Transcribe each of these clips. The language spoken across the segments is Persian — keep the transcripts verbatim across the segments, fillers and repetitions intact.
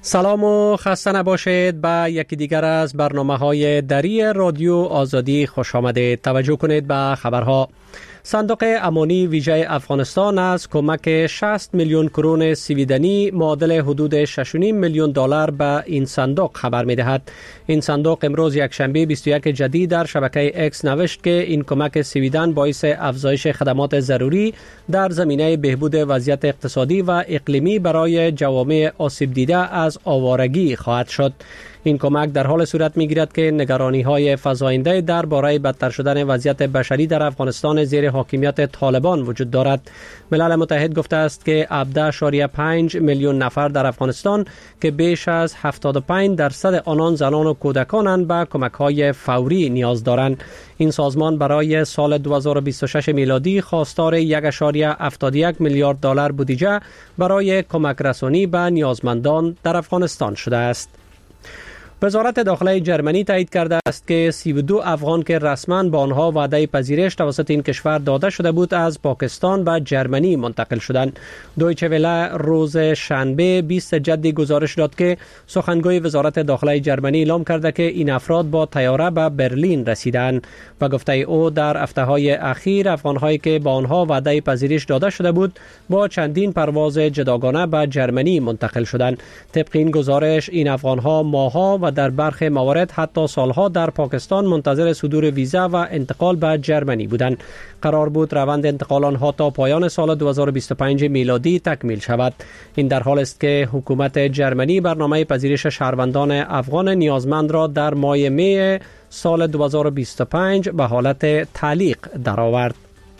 سلام و خسته نباشید. به یکی دیگر از برنامه‌های دری رادیو آزادی خوش آمدید. توجه کنید به خبرها. صندوق امانی ویژه افغانستان از کمک شصت میلیون کرون سویدنی معادل حدود شش و نیم میلیون دلار به این صندوق خبر می‌دهد. این صندوق امروز یکشنبه بیست و یک جدید در شبکه اکس نوشت که این کمک سویدن باعث افزایش خدمات ضروری در زمینه بهبود وضعیت اقتصادی و اقلیمی برای جوامع آسیب دیده از آوارگی خواهد شد. این کمک در حال صورت می‌گیرد که نگرانی‌های فزاینده درباره بدتر شدن وضعیت بشری در افغانستان زیر حاکمیت طالبان وجود دارد. ملل متحد گفته است که هفده ممیز پنج میلیون نفر در افغانستان که بیش از هفتاد و پنج درصد آنان زنان و کودکانند به کمک‌های فوری نیاز دارند. این سازمان برای سال دو هزار و بیست و شش میلادی خواستار یک ممیز هفتاد و یک میلیارد دلار بودجه برای کمک رسانی به نیازمندان در افغانستان شده است. وزارت داخله جرمنی تایید کرده است که سی و دو افغان که رسما به آنها وعده پذیرش توسط این کشور داده شده بود از پاکستان به جرمنی منتقل شدند. دویچه وله روز شنبه بیست جدی گزارش داد که سخنگوی وزارت داخله جرمنی اعلام کرده که این افراد با طیاره به برلین رسیدند و گفته او در هفته‌های اخیر افغان‌هایی که با آنها وعده پذیرش داده شده بود با چندین پرواز جداگانه به جرمنی منتقل شدند. طبق این گزارش این افغان‌ها ماه‌ها و در برخی موارد حتی سالها در پاکستان منتظر صدور ویزا و انتقال به جرمنی بودند. قرار بود روند انتقال آنها تا پایان سال دو هزار و بیست و پنج میلادی تکمیل شود. این در حال است که حکومت جرمنی برنامه پذیرش شهروندان افغان نیازمند را در ماه می سال دو هزار و بیست و پنج به حالت تعلیق درآورد.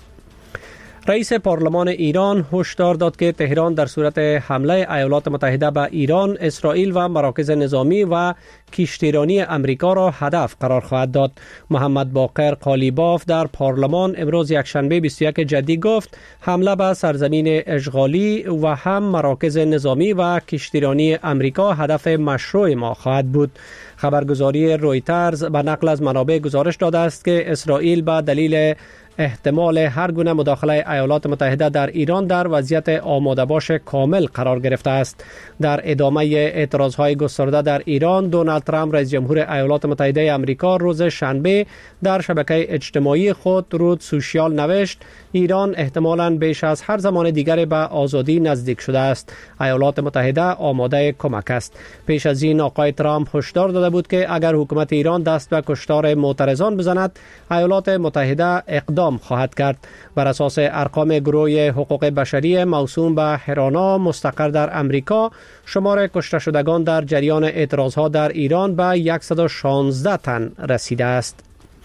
رئیس پارلمان ایران هشدار داد که تهران در صورت حمله ایالات متحده به ایران، اسرائیل و مراکز نظامی و کشتیرانی امریکا را هدف قرار خواهد داد. محمد باقر قالیباف در پارلمان امروز یکشنبه بیست و یک جدی گفت حمله به سرزمین اشغالی و هم مراکز نظامی و کشتیرانی امریکا هدف مشروع ما خواهد بود. خبرگزاری رویترز به نقل از منابع گزارش داده است که اسرائیل به دلیل احتمال هر گونه مداخله ایالات متحده در ایران در وضعیت آماده باش کامل قرار گرفته است. در ادامه اعتراضهای گسترده در ایران، دونالد ترامپ رئیس جمهور ایالات متحده آمریکا روز شنبه در شبکه اجتماعی خود رود سوشیال نوشت ایران احتمالاً بیش از هر زمان دیگر به آزادی نزدیک شده است. ایالات متحده آماده کمک است. پیش از این آقای ترامپ هشدار داده بود که اگر حکومت ایران دست به کشتار معترضان بزند، ایالات متحده اقدام خواهد کرد. بر اساس ارقام گروه حقوق بشری موسوم به هرانا مستقر در امریکا، شمار کشته شدگان در جریان اعتراضها در ایران به صد و شانزده تن رسیده است.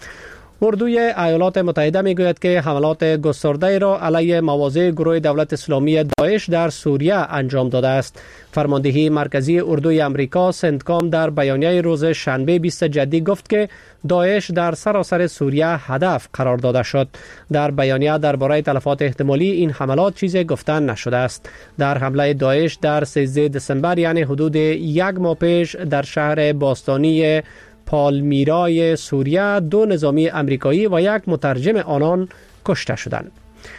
اردوی ایالات متحده میگوید که حملات گسترده را علیه مواضع گروه دولت اسلامی داعش در سوریه انجام داده است. فرماندهی مرکزی اردوی امریکا سنتکام در بیانیه روز شنبه بیست جدی گفت که داعش در سراسر سوریه هدف قرار داده شد. در بیانیه درباره تلفات احتمالی این حملات چیزی گفته نشده است. در حمله داعش در سیزده دسامبر یعنی حدود یک ماه پیش در شهر باستانی پالمیرای سوریه دو نظامی امریکایی و یک مترجم آنان کشته شدند.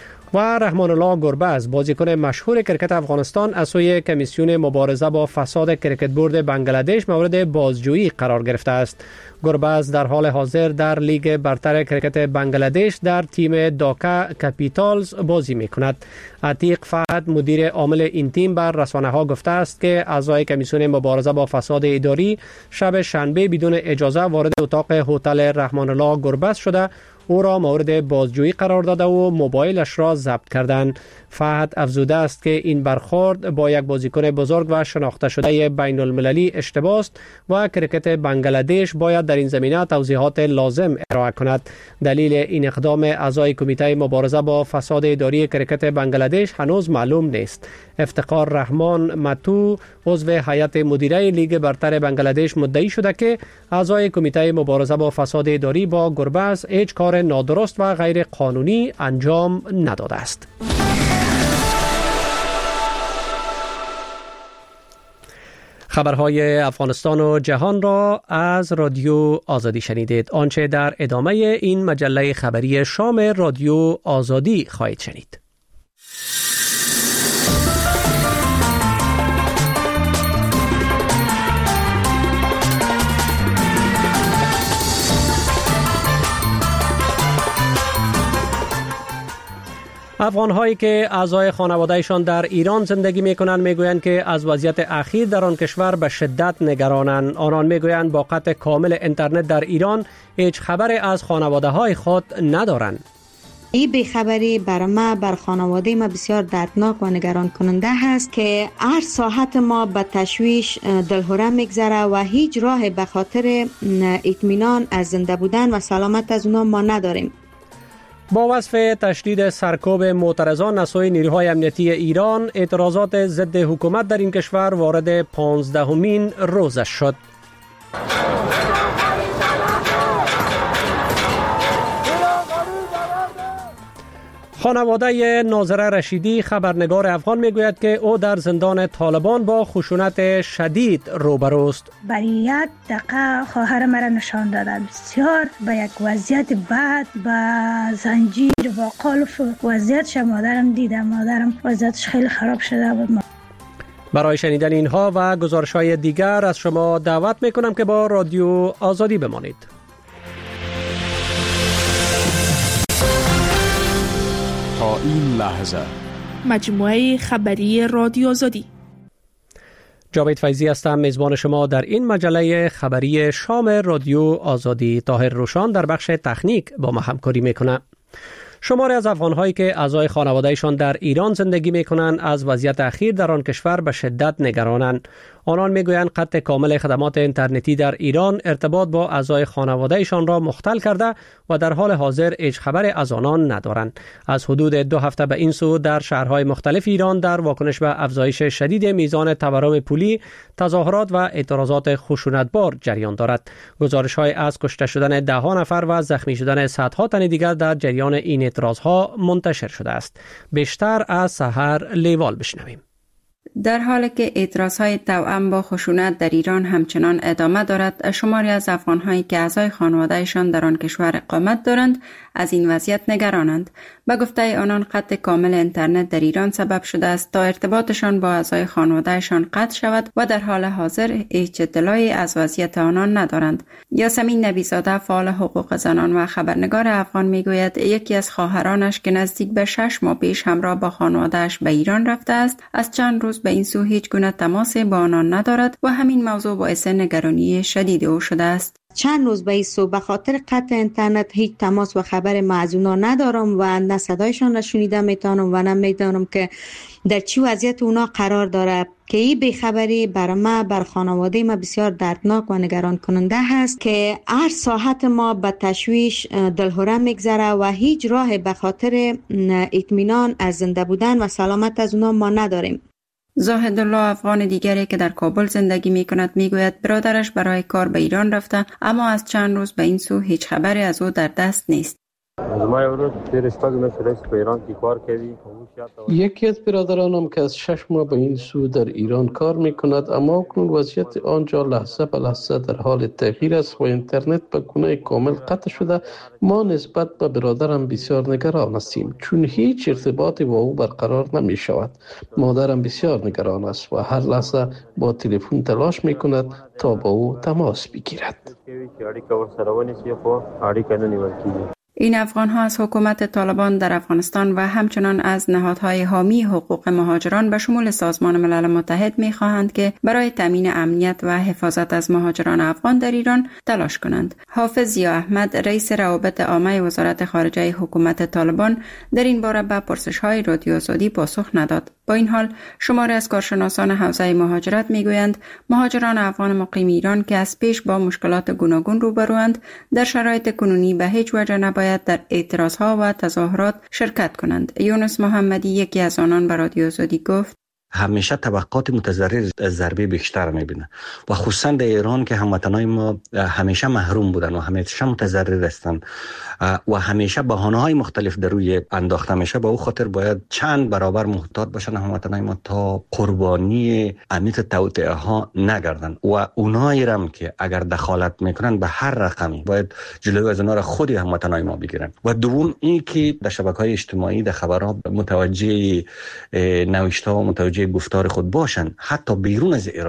و رحمان الله گربز بازیکن مشهور کرکت افغانستان از سوی کمیسیون مبارزه با فساد کرکت بورد بنگلادش مورد بازجویی قرار گرفته است. گربز در حال حاضر در لیگ برتر کرکت بنگلادش در تیم داکا کپیتالز بازی می کند. عتیق فهد مدیر عامل این تیم بر رسانه ها گفته است که اعضای کمیسیون مبارزه با فساد اداری شب شنبه بدون اجازه وارد اتاق هتل رحمان الله گربز شده او را مورد بازجویی قرار داده و موبایلش را ضبط کردند. فهد افزوده است که این برخورد با یک بازیکن بزرگ و شناخته شده بین المللی اشتباه است و کرکت بنگلادش باید در این زمینه توضیحات لازم ارائه کند. دلیل این اقدام اعضای کمیته مبارزه با فساد اداری کرکت بنگلادش هنوز معلوم نیست. افتخار رحمان متو عضو هیئت مدیره لیگ برتر بنگلادش مدعی شده که اعضای کمیته مبارزه با فساد اداری با گربز هیچ کار نادرست و غیر قانونی انجام نداده است. خبرهای افغانستان و جهان را از رادیو آزادی شنیدید. آنچه در ادامه این مجله خبری شام رادیو آزادی خواهید شنید. افغان‌هایی که اعضای خانواده‌شان در ایران زندگی می‌کنند می‌گویند که از وضعیت اخیر در آن کشور به شدت نگرانند. آنان می‌گویند با قطع کامل اینترنت در ایران هیچ خبری از خانواده‌های خود ندارند. این بیخبری بر ما، بر خانواده ما بسیار دردناک و نگران کننده هست که هر ساعت ما به تشویش دلهره میگذره و هیچ راه به خاطر اطمینان از زنده بودن و سلامت از اونا ما نداریم. با وصف تشدید سرکوب معترضان از سوی نیروهای امنیتی ایران، اعتراضات ضد حکومت در این کشور وارد پانزدهمین روزش شد. خانواده ناظره رشیدی خبرنگار افغان میگوید که او در زندان طالبان با خشونت شدید روبروست. برای یک دقیقه خواهر مرا نشان دادن، بسیار به یک وضعیت بد، با زنجیر و قلف وضعیتش مادرم دیدم. مادرم وضعیتش خیلی خراب شده بود. برای شنیدن اینها و گزارش‌های دیگر از شما دعوت میکنم که با رادیو آزادی بمانید. تا این لحظه مجموعه خبری رادیو آزادی. جاوید فیضی هستم، میزبان شما در این مجله خبری شام رادیو آزادی. طاهر روشان در بخش تکنیک با ما همکاری میکنه. شماری از افغان‌هایی که اعضای خانواده‌شان در ایران زندگی می‌کنند از وضعیت اخیر در آن کشور به شدت نگرانند. آنان می‌گویند قطع کامل خدمات اینترنتی در ایران ارتباط با اعضای خانواده‌شان را مختل کرده و در حال حاضر هیچ خبری از آنان ندارند. از حدود دو هفته به این سو در شهرهای مختلف ایران در واکنش به افزایش شدید میزان تورم پولی، تظاهرات و اعتراضات خشونتبار جریان دارد. گزارش‌های از کشته شدن ده ها نفر و زخمی شدن صدها تن دیگر در جریان این اعتراضها منتشر شده است. بیشتر از سحر لیوال بشنویم. در حالی که اعتراضهای توأم با خشونت در ایران همچنان ادامه دارد، شماری از افغان‌هایی که اعضای خانواده‌شان در آن کشور اقامت دارند از این وضعیت نگرانند. به گفته آنان قطع کامل اینترنت در ایران سبب شده است تا ارتباطشان با اعضای خانواده‌شان قطع شود و در حال حاضر هیچ اطلاعی از وضعیت آنان ندارند. یاسمین نبی‌زاده، فعال حقوق زنان و خبرنگار افغان میگوید یکی از خواهرانش که نزدیک به شش ماه پیش همراه با خانواده‌اش به ایران رفته است، از چند روز به این سو هیچ گونه تماس با آنان ندارد و همین موضوع باعث نگرانی شدید او شده است. چند روز به این سو به خاطر قطع اینترنت هیچ تماس و خبر ما از اونا ندارم و نه صدایشان را شنیده میتونم و نه میدانم که در چی وضعیت اونا قرار داره. که این بیخبری بر ما، بر خانواده ما بسیار دردناک و نگران کننده هست که هر ساعت ما به تشویش دلهره میگذره و هیچ راه به خاطر اطمینان از زنده بودن و سلامت از اونا ما نداریم. زاهد الله، افغان دیگری که در کابل زندگی می کند، می گوید برادرش برای کار به ایران رفته اما از چند روز به این سو هیچ خبری از او در دست نیست. یکی از برادرانم که از شش ماه به این سو در ایران کار می کند اما اکنون وضعیت آنجا لحظه به لحظه در حال تغییر است و اینترنت به گونه کامل قطع شده. ما نسبت به برادرم بسیار نگران هستیم چون هیچ ارتباطی با او برقرار نمی شود. مادرم بسیار نگران است و هر لحظه با تلفن تلاش می کند تا با او تماس بگیرد. این افغان ها از حکومت طالبان در افغانستان و همچنان از نهادهای حامی حقوق مهاجران به شمول سازمان ملل متحد می خواهند که برای تامین امنیت و حفاظت از مهاجران افغان در ایران تلاش کنند. حافظ ضیا احمد، رئیس روابط عامه وزارت خارجه حکومت طالبان، در این باره به پرسش های رادیو آزادی پاسخ نداد. با این حال شماری از کارشناسان حوزه مهاجرت میگویند مهاجران افغان مقیم ایران که از پیش با مشکلات گوناگون روبروند در شرایط کنونی به هیچ وجه نباید در اعتراضها و تظاهرات شرکت کنند. یونس محمدی، یکی از آنان، به رادیو آزادی گفت همیشه طبقات متضرر ضربه بیشتر میبینه و خصوصا در ایران که هموطنای ما همیشه محروم بودن و همیشه متضرر هستند و همیشه بهانه‌های مختلف در روی انداخته میشه. با او خاطر باید چند برابر محتاط باشن هموطنای ما تا قربانی عمیق توطئه ها نگردن و اونایی هم که اگر دخالت میکنن به هر رقمی باید جلوی از اونها را خود هموطنای ما بگیرن. و دوم این که در شبکه‌های اجتماعی در خبرها متوجه نوشته و متوجه گفتار خود باشن حتی بیرون از ایران.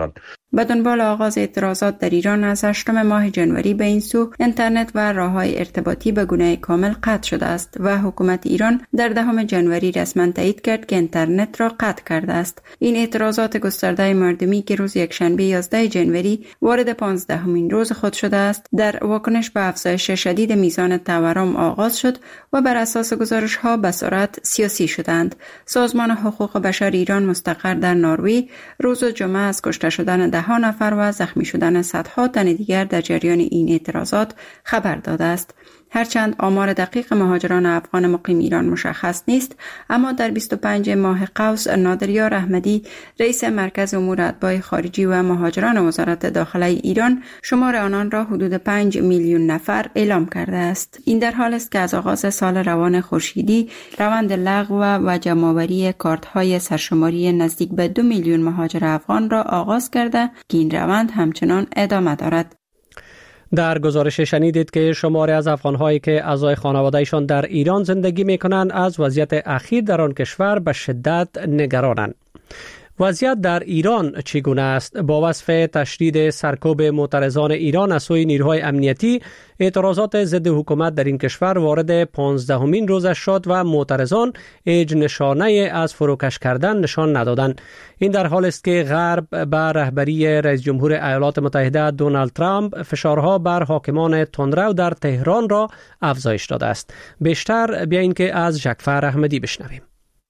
به دنبال آغاز اعتراضات در ایران از هشتم ماه جنوری به این سو اینترنت و راه‌های ارتباطی به گونه کامل قطع شده است و حکومت ایران در دهم جنوری رسما تایید کرد که اینترنت را قطع کرده است. این اعتراضات گسترده مردمی که روز یکشنبه یازدهم جنوری وارد پانزدهمین روز خود شده است، در واکنش به افزایش شدید میزان تورم آغاز شد و بر اساس گزارش‌ها به صورت سیاسی شدند. سازمان حقوق بشر ایران مستقر در نروژ روز جمعه از کشته شدن ده ها نفر و زخمی شدن صدها تن دیگر در جریان این اعتراضات خبر داده است. هرچند آمار دقیق مهاجران افغان مقیم ایران مشخص نیست، اما در بیست و پنجم ماه قوس نادریار احمدی رئیس مرکز امور اتباع خارجی و مهاجران وزارت داخله ایران شمار آنان را حدود پنج میلیون نفر اعلام کرده است. این در حال است که از آغاز سال روان خورشیدی روند لغو و جمع‌آوری کارت‌های سرشماری نزدیک به دو میلیون مهاجر افغان را آغاز کرده که این روند همچنان ادامه دارد. در گزارش شنیدید که شماری از افغان‌هایی که اعضای خانواده‌شان در ایران زندگی می‌کنند از وضعیت اخیر در آن کشور به شدت نگرانند. وضعیت در ایران چگونه است؟ با وصف تشدید سرکوب معترضان ایران از سوی نیروهای امنیتی، اعتراضات ضد حکومت در این کشور وارد پانزدهمین روزش شد و معترضان هیچ نشانه از فروکش کردن نشان ندادند. این در حال است که غرب به رهبری رئیس جمهور ایالات متحده دونالد ترامپ فشارها بر حاکمان تندرو در تهران را افزایش داده است. بیشتر بیایید که از ژکفر احمدی بشنویم.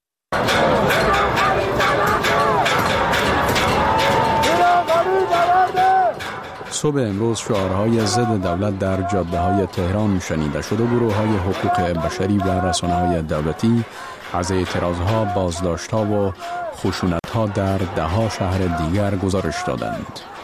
صبح امروز شعارهای ضد دولت در جاده‌های تهران شنیده شد و گروه‌های حقوق بشری و رسانه‌های دولتی از اعتراضها، بازداشت‌ها و خشونت‌ها در ده‌ها شهر دیگر گزارش دادند.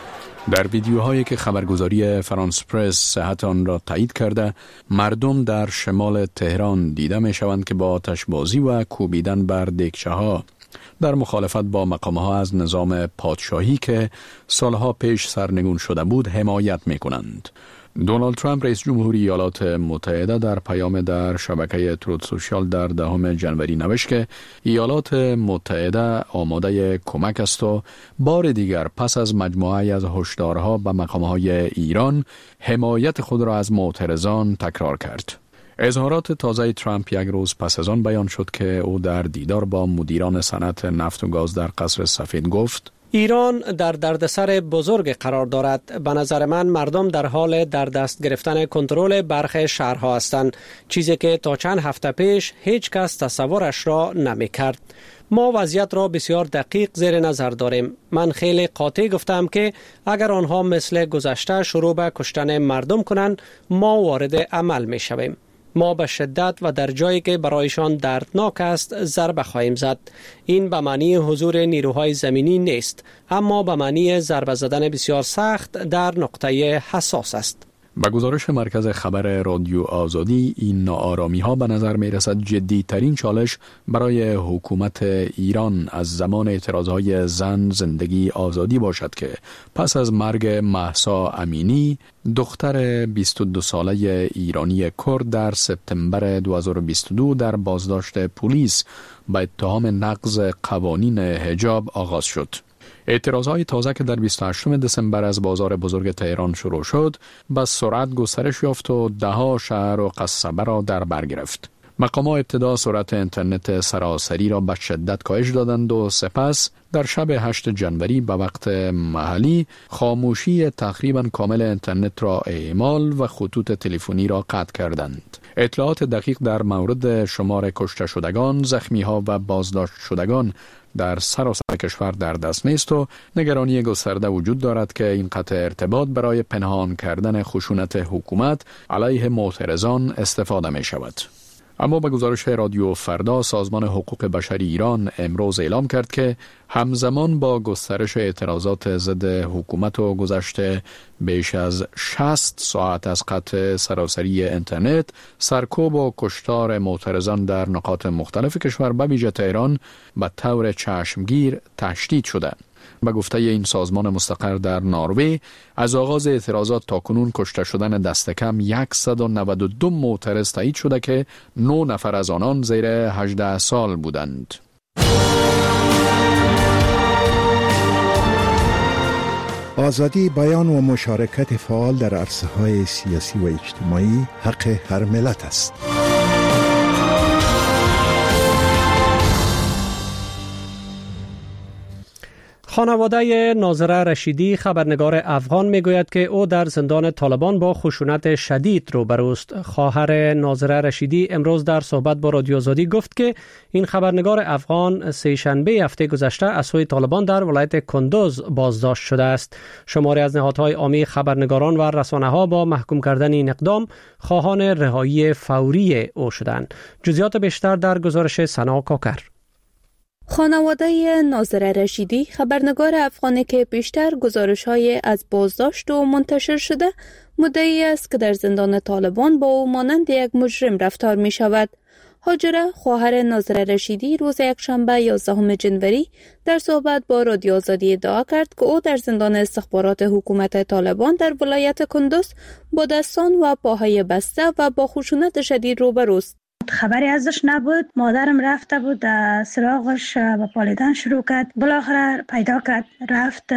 در ویدیوهایی که خبرگزاری فرانس پرس صحت آن را تایید کرده، مردم در شمال تهران دیده می‌شوند که با آتش‌بازی و کوبیدن بر دکچه‌ها در مخالفت با مقام‌ها از نظام پادشاهی که سالها پیش سرنگون شده بود حمایت می‌کنند. دونالد ترامپ رئیس جمهوری ایالات متحده در پیام در شبکه تروت سوشال در دهم جنوری نوشت که ایالات متحده آماده کمک است و بار دیگر پس از مجموعه از هشدارها به مقام‌های ایران حمایت خود را از معترضان تکرار کرد. اظهارات تازه ترامپ یک روز پس از آن بیان شد که او در دیدار با مدیران صنعت نفت و گاز در قصر سفید گفت: ایران در دردسر بزرگ قرار دارد. به نظر من مردم در حال در دست گرفتن کنترل برخی شهرها هستند، چیزی که تا چند هفته پیش هیچ کس تصورش را نمی کرد. ما وضعیت را بسیار دقیق زیر نظر داریم. من خیلی قاطع گفتم که اگر آنها مثل گذشته شروع به کشتن مردم کنند، ما وارد عمل می شویم. ما به شدت و در جایی که برایشان دردناک است ضربه خواهیم زد. این به معنی حضور نیروهای زمینی نیست، اما به معنی ضربه زدن بسیار سخت در نقطه حساس است. با گزارش مرکز خبر رادیو آزادی، این ناآرامی ها به نظر می رسد جدی ترین چالش برای حکومت ایران از زمان اعتراض های زن زندگی آزادی باشد که پس از مرگ مهسا امینی، دختر بیست و دو ساله ایرانی کرد، در سپتامبر دو هزار و بیست و دو در بازداشت پلیس به اتهام نقض قوانین حجاب آغاز شد. اعتراضهای تازه که در بیست و هشتم دسامبر از بازار بزرگ تهران شروع شد، به سرعت گسترش یافت و ده‌ها شهر و قصبه را در بر گرفت. مقامات ابتدا سرعت اینترنت سراسری را به شدت کاهش دادند و سپس در شب هشتم جنوری به وقت محلی خاموشی تقریبا کامل اینترنت را اعمال و خطوط تلفنی را قطع کردند. اطلاعات دقیق در مورد شمار کشته شدگان، زخمی‌ها و بازداشت شدگان در سراسر کشور در دست نیست و نگرانی گسترده وجود دارد که این قطع ارتباط برای پنهان کردن خشونت حکومت علیه معترضان استفاده می شود. اما به گزارش رادیو فردا، سازمان حقوق بشری ایران امروز اعلام کرد که همزمان با گسترش اعتراضات ضد حکومت و گذشته بیش از شصت ساعت از قطع سراسری اینترنت، سرکوب و کشتار معترضان در نقاط مختلف کشور به ویژه تهران به طور چشمگیر تشدید شده. به گفته این سازمان مستقر در نروژ، از آغاز اعتراضات تا کنون کشته شدن دست کم صد و نود و دو معترض تایید شده که نه نفر از آنان زیر هجده سال بودند. آزادی بیان و مشارکت فعال در عرصه‌های سیاسی و اجتماعی حق هر ملت است. خانواده ناظره رشیدی خبرنگار افغان میگوید که او در زندان طالبان با خشونت شدید روبروست. خواهر ناظره رشیدی امروز در صحبت با رادیو آزادی گفت که این خبرنگار افغان سه شنبه هفته گذشته از سوی طالبان در ولایت کندوز بازداشت شده است. شماری از نهادهای عامی خبرنگاران و رسانه‌ها با محکوم کردن این اقدام خواهان رهایی فوری او شدند. جزئیات بیشتر در گزارش سنا کاکر. خانواده ناظره رشیدی خبرنگار افغانی که بیشتر گزارش‌های از بازداشت و منتشر شده مدعی است که در زندان طالبان با او مانند یک مجرم رفتار می شود. هاجره خواهر ناظره رشیدی روز یکشنبه یازدهم جنوری در صحبت با رادیو آزادی ادعا کرد که او در زندان استخبارات حکومت طالبان در ولایت کندوز با دستان و پاهای بسته و با خشونت شدید روبروست. خبری ازش نبود. مادرم رفته بود سراغش و پالیدن شروع کرد. بالاخره پیدا کرد، رفت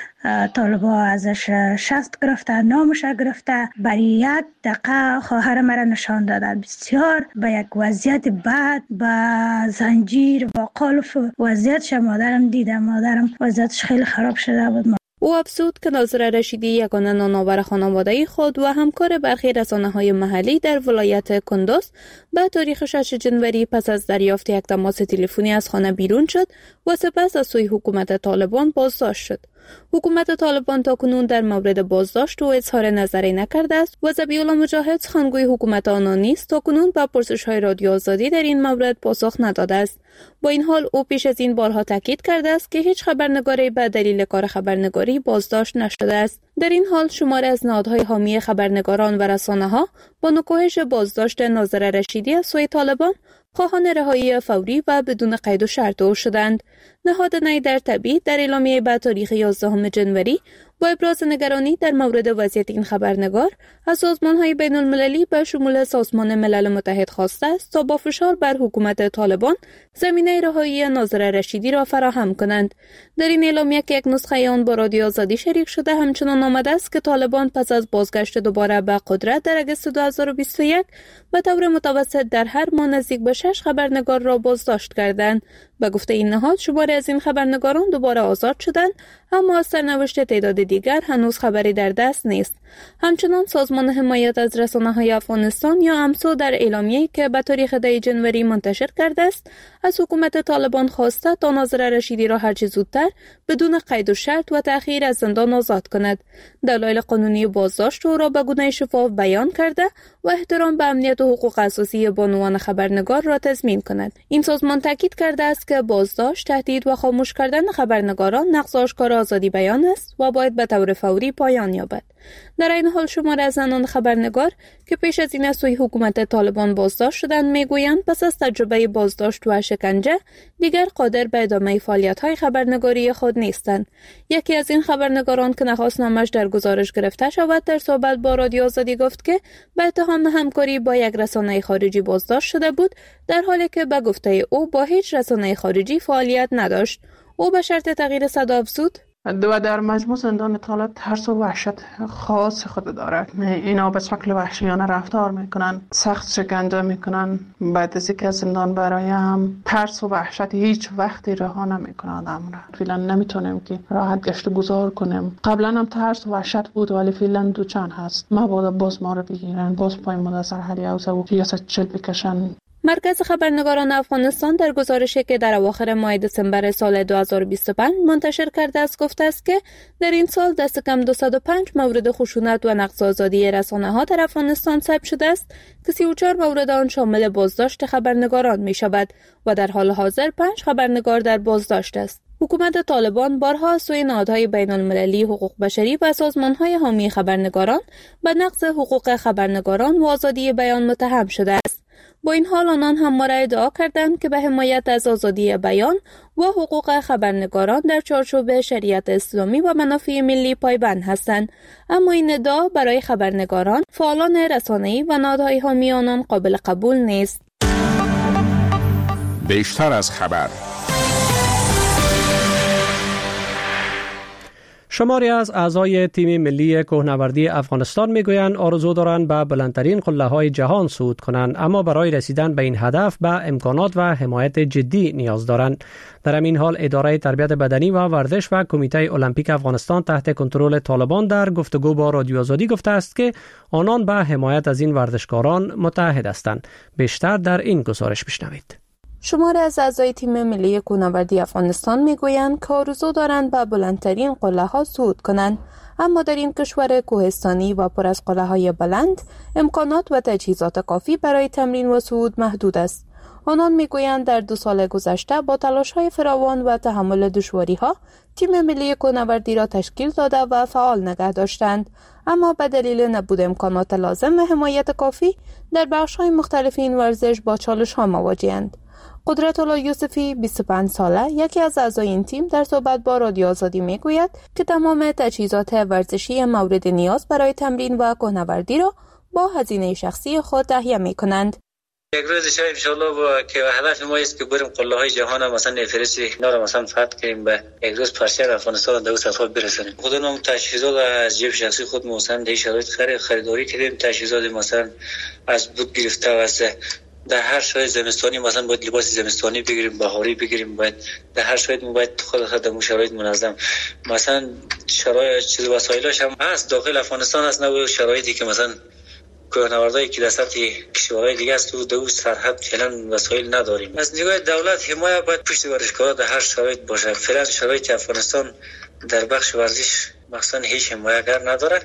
طالبا ازش شست گرفته، نامش گرفته. برای یک دقیقه خواهر مرا نشان دادن. بسیار به یک وضعیت بد، به زنجیر و قلف وضعیتش مادرم دیدم. مادرم وضعیتش خیلی خراب شده بود. او افزود که ناظره رشیدی یگانه نانآور خانواده خود و همکار برخی رسانه‌های محلی در ولایت کندوز به تاریخ شش جنوری پس از دریافت یک تماس تلفنی از خانه بیرون شد و سپس از سوی حکومت طالبان بازداشت شد. حکومت طالبان تاکنون در مورد بازداشت و اظهار نظری نکرده است و ذبیح‌الله مجاهد سخنگوی حکومت آنان نیز تاکنون به پرسش‌های رادیو آزادی در این مورد پاسخ نداده است. با این حال او پیش از این بارها تاکید کرده است که هیچ خبرنگاری به دلیل کار خبرنگاری بازداشت نشده است. در این حال شماری از نهادهای حامی خبرنگاران و رسانه‌ها با نکوهش بازداشت ناظره رشیدی از سوی طالبان خواهان رهایی فوری و بدون قید و شرط او شدند. نهاد نی در تبعید در اعلامیه به تاریخ یازدهم جنوری با ابراز نگرانی در مورد وضعیت این خبرنگار از سازمان‌های بین‌المللی به شمول سازمان ملل متحد خواسته است تا با فشار بر حکومت طالبان زمینه رهایی ناظره رشیدی را فراهم کنند. در این اعلامیه که یک نسخه آن با رادیو آزادی شریک شده همچنان آمده است که طالبان پس از بازگشت دوباره به قدرت در اگست دو هزار و بیست و یک به طور متوسط در هر ماه نزدیک به شش خبرنگار را بازداشت کردند. به گفته این نهاد شماری از این خبرنگاران دوباره آزاد شدند، اما از سرنوشت تعداد دیگر هنوز خبری در دست نیست. همچنان سازمان حمایت از رسانه‌های افغانستان یا امسو در اعلامیه‌ای که به تاریخ ده جنوری منتشر کرده است از حکومت طالبان خواسته تا ناظره رشیدی را هرچه زودتر بدون قید و شرط و تأخیر از زندان آزاد کند. دلایل قانونی بازداشت او را به گونه شفاف بیان کرده و احترام به امنیت و حقوق اساسی بانوان خبرنگار را تضمین کند. این سازمان تاکید کرده است که بازداشت، تهدید و خاموش کردن خبرنگاران نقض آشکار آزادی بیان است و باید به طور فوری پایان یابد. در این حال شماری از زنان خبرنگار که پیش از این از سوی حکومت طالبان بازداشت شدند میگویند پس از تجربه بازداشت و شکنجه دیگر قادر به ادامه فعالیت‌های خبرنگاری خود نیستند. یکی از این خبرنگاران که نخواست نامش در گزارش گرفته شود در صحبت با رادیو آزادی گفت که به اتهام همکاری با یک رسانه خارجی بازداشت شده بود، در حالی که به گفته او با هیچ رسانه خارجی فعالیت نداشت. او به شرط تغییر صدا افزود: و در مجموع زندان طالب ترس و وحشت خاص خود دارد. اینا به شکل وحشیانه رفتار میکنن، سخت شکنجه میکنن. بعد از اینکه از زندان برایم ترس و وحشت هیچ وقتی رها نمیکنه آدم را. فعلا نمیتونیم که راحت گشت گذار کنیم. قبلا هم ترس و وحشت بود ولی فعلا دو چند هست. مبادا باز ما رو بگیرن، باز پای ما در سر حلی اوزه و ریاست چل بکشن. مرکز خبرنگاران افغانستان در گزارشی که در اواخر ماه دسامبر سال دو هزار و بیست و پنج منتشر کرده است گفته است که در این سال دست کم دویست و پنج مورد خشونت و نقض آزادی رسانه‌ها در افغانستان ثبت شده است که سی و چهار مورد آن شامل بازداشت خبرنگاران می شود و در حال حاضر پنج خبرنگار در بازداشت است. حکومت طالبان بارها از سوی نهادهای بین‌المللی حقوق بشری و سازمان‌های حامی خبرنگاران به نقض حقوق خبرنگاران و آزادی بیان متهم شده است. با این حال آنان همواره ادعا کردند که به حمایت از آزادی بیان و حقوق خبرنگاران در چارچوب شریعت اسلامی و منافع ملی پایبند هستند، اما این ادعا برای خبرنگاران، فعالان رسانه‌ای و نهادهای حامی آنان قابل قبول نیست. بیشتر از خبر شماری از اعضای تیم ملی کوهنوردی افغانستان میگویند آرزو دارند به بلندترین قله‌های جهان صعود کنند، اما برای رسیدن به این هدف به امکانات و حمایت جدی نیاز دارند. در همین حال اداره تربیت بدنی و ورزش و کمیته المپیک افغانستان تحت کنترل طالبان در گفتگو با رادیو آزادی گفته است که آنان به حمایت از این ورزشکاران متحد هستند. بیشتر در این گزارش بشنوید. شماری از اعضای تیم ملی کوهنوردی افغانستان میگویند که آرزو دارند به بلندترین قله‌ها صعود کنند، اما در این کشور کوهستانی و پر از قله‌های بلند امکانات و تجهیزات کافی برای تمرین و صعود محدود است. آنان میگویند در دو سال گذشته با تلاش‌های فراوان و تحمل دشواری‌ها تیم ملی کوهنوردی را تشکیل داده و فعال نگه داشتند، اما به دلیل نبود امکانات لازم و حمایت کافی در بخش‌های مختلف این ورزش با چالش‌ها مواجه‌اند. قدرت الله یوسفی بیست و پنج ساله یکی از اعضای این تیم در صحبت با رادیو آزادی میگوید که تمام تجهیزات ورزشی مورد نیاز برای تمرین و کوهنوردی را با هزینه شخصی خود تهیه می‌کنند. یک روز شب ان شاء الله با که هدف ما است که بریم قله های جهان مثلا نفرست اینا رو مثلا فتح کنیم، به یک روز پرچم افغانستان در سطح برسونیم. خودمون تجهیزات از جیب شخصی خود مثلا در شرایط خرید خریداری کردیم، تجهیزات مثلا از بود گرفته و از در هر شرایط زمستانی مثلا باید لباس زمستانی بگیریم، بهاری بگیریم، باید در هر شرایط باید خود خود در شرایط منظم مثلا شرایط چیز وسایلش هم هست داخل افغانستان هست، نه شرایطی که مثلا کوهنوردایی که در سطح کشورهای دیگه است تو دو سرحد فعلا وسایل نداریم. از نگاه دولت حمایت باید پشت ورزشکارا در هر شرایط باشه. فعلا شرایط افغانستان در بخش ورزش مثلا هیچ حمایتگر نداره.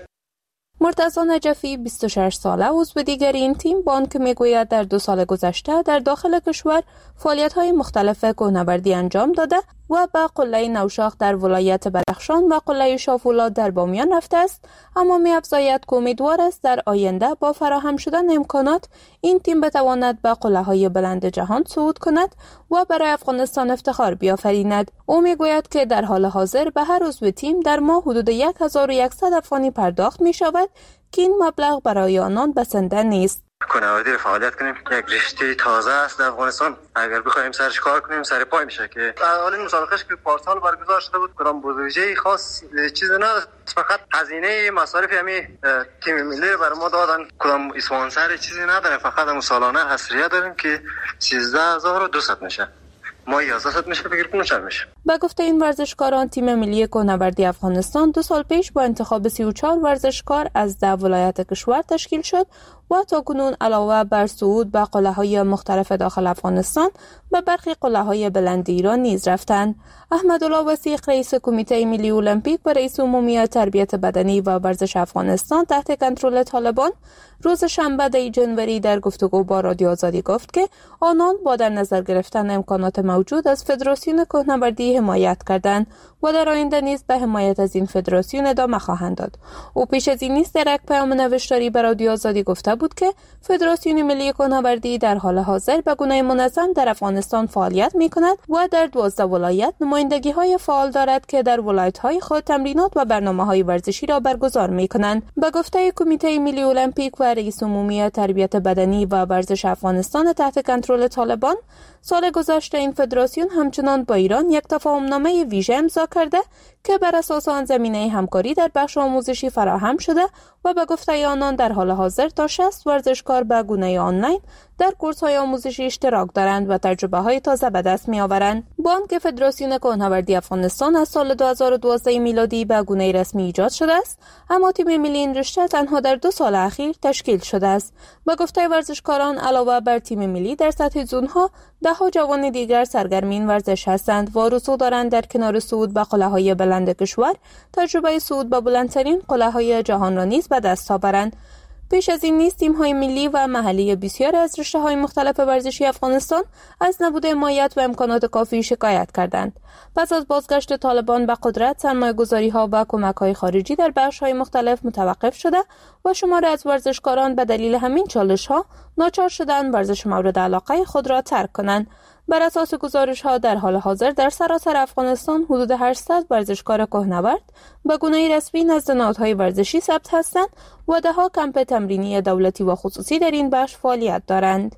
مرتضی نجفی بیست و شش ساله عضو دیگر این تیم بانک میگوید در دو سال گذشته در داخل کشور فعالیت‌های مختلف کوهنوردی انجام داده و به قله نوشاخ در ولایت بدخشان و قله شافولاد در بامیان رفته است، اما می‌افزاید که امیدوار است در آینده با فراهم شدن امکانات این تیم بتواند به قله‌های بلند جهان صعود کند و برای افغانستان افتخار بیافریند. او میگوید که در حال حاضر به هر عضو تیم در ماه حدود هزار و صد افغانی پرداخت می‌شود که این مبلغ برای آنان بسنده نیست. کوهنوردی رو فعالیت کنیم، یک رشته تازه است در افغانستان. اگر بخوایم سرش کار کنیم سر پای میشه که اولین مسابقهش که پارسال برگزار شده بود کدام بودجه خاص چیز نداشت، فقط هزینه مصارف همین تیم ملی برای ما دادن، کدام اسپانسر چیزی نداره، فقط هم سالانه حصریه داریم که سیزده هزار و دویست میشه، ما یازده میشه بگیر کنه چند میشه. با گفته این ورزشکاران تیم ملی کوهنوردی افغانستان دو سال پیش با انتخاب سی و چهار ورزشکار از ده ولایت کشور تشکیل شد و تاکنون علاوه بر صعود به قله‌های مختلف داخل افغانستان به برخی قله‌های بلند ایران نیز رفتند. احمدالله وثیق رئیس کمیته ملی المپیک و رئیس عمومی تربیت بدنی و ورزش افغانستان تحت کنترل طالبان روز شنبه دی جنوری در گفتگو با رادیو آزادی گفت که آنان با در نظر گرفتن امکانات موجود از فدراسیون کوهنوردی حمایت کردند و در آینده نیز به حمایت از این فدراسیون ادامه خواهند داد. او پیش از این نیز در یک پیام نوشتاری به رادیو آزادی گفته بود که فدراسیون ملی کوهنوردی در حال حاضر به گونه منظم در افغانستان فعالیت می‌کند و در دوازده ولایت نمایندگی‌های فعال دارد که در ولایت‌های خود تمرینات و برنامه‌های ورزشی را برگزار می‌کنند. به گفته کمیته ملی المپیک و رئیس عمومی تربیت بدنی و ورزش افغانستان تحت کنترل طالبان، سال گذشته این فدراسیون همچنان با ایران یک تفاهمنامه ویژه امضا کرده که بر اساس آن زمینه همکاری در بخش آموزشی فراهم شده و به گفته آنان در حال حاضر تا شصت ورزشکار به گونه آنلاین در کورس‌های آموزشی اشتراک دارند و تجربه‌های تازه به دست می‌آورند. بانک فدراسیون کوهنوردی افغانستان از سال دو هزار و دوازده میلادی به گونه رسمی ایجاد شده است، اما تیم ملی این رشته تنها در دو سال اخیر تشکیل شده است. به گفته ورزشکاران علاوه بر تیم ملی در سطح زون‌ها ده‌ها جوان دیگر سرگرم این ورزش هستند و آرزو دارند در کنار صعود به قله‌های بلند کشور تجربه صعود به بلندترین قله‌های جهان را نیز به دست آورند. پیش از این نیز تیم‌های ملی و محلی بسیاری از رشته‌های مختلف ورزشی افغانستان از نبود حمایت و امکانات کافی شکایت کردند. پس از بازگشت طالبان به قدرت، سرمایه‌گذاری‌ها و کمک‌های خارجی در بخش‌های مختلف متوقف شده و شماری از ورزشکاران به دلیل همین چالش‌ها ناچار شدند ورزش مورد علاقه خود را ترک کنند. بر اساس گزارش‌ها در حال حاضر در سراسر افغانستان حدود هشتصد ورزشکار کوهنورد به گونه رسمی نزد نهادهای ورزشی ثبت هستند و ده‌ها کمپ تمرینی دولتی و خصوصی در این بخش فعالیت دارند.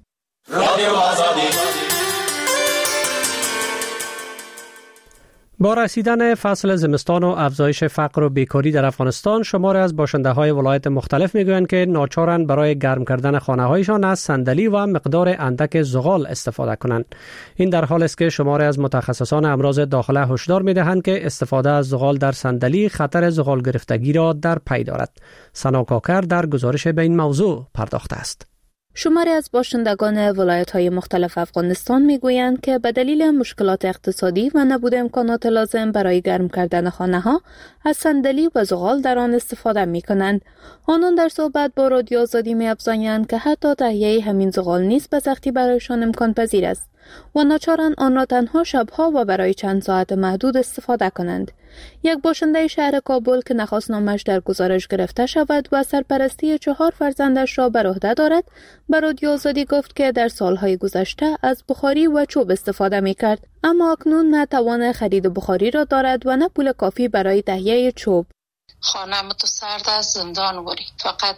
با رسیدن فصل زمستان و افزایش فقر و بیکاری در افغانستان، شماری از باشنده‌های ولایت مختلف میگویند که ناچارند برای گرم کردن خانه‌هایشان از صندلی و مقدار اندک زغال استفاده کنند. این در حالی است که شماری از متخصصان امراض داخله هشدار می‌دهند که استفاده از زغال در صندلی خطر زغال گرفتگی را در پی دارد. سنا کاکر در گزارش به این موضوع پرداخته است. شماری از باشندگان ولایت‌های مختلف افغانستان می‌گویند که به دلیل مشکلات اقتصادی و نبود امکانات لازم برای گرم کردن خانه‌ها از صندلی و زغال در آن استفاده می‌کنند. آنان در صحبت با رادیو آزادی می‌افزایند که حتی تهیه همین زغال نیز به سختی برایشان امکان پذیر است و ناچارند آن را تنها شب‌ها و برای چند ساعت محدود استفاده کنند. یک باشنده شهر کابل که نخواست نامش در گزارش گرفته شود و سرپرستی چهار فرزندش را بر عهده دارد، به رادیو آزادی گفت که در سالهای گذشته از بخاری و چوب استفاده می‌کرد، اما اکنون نه توان خرید بخاری را دارد و نه پول کافی برای تهیه چوب. خانه متو سرد از زندان وری، فقط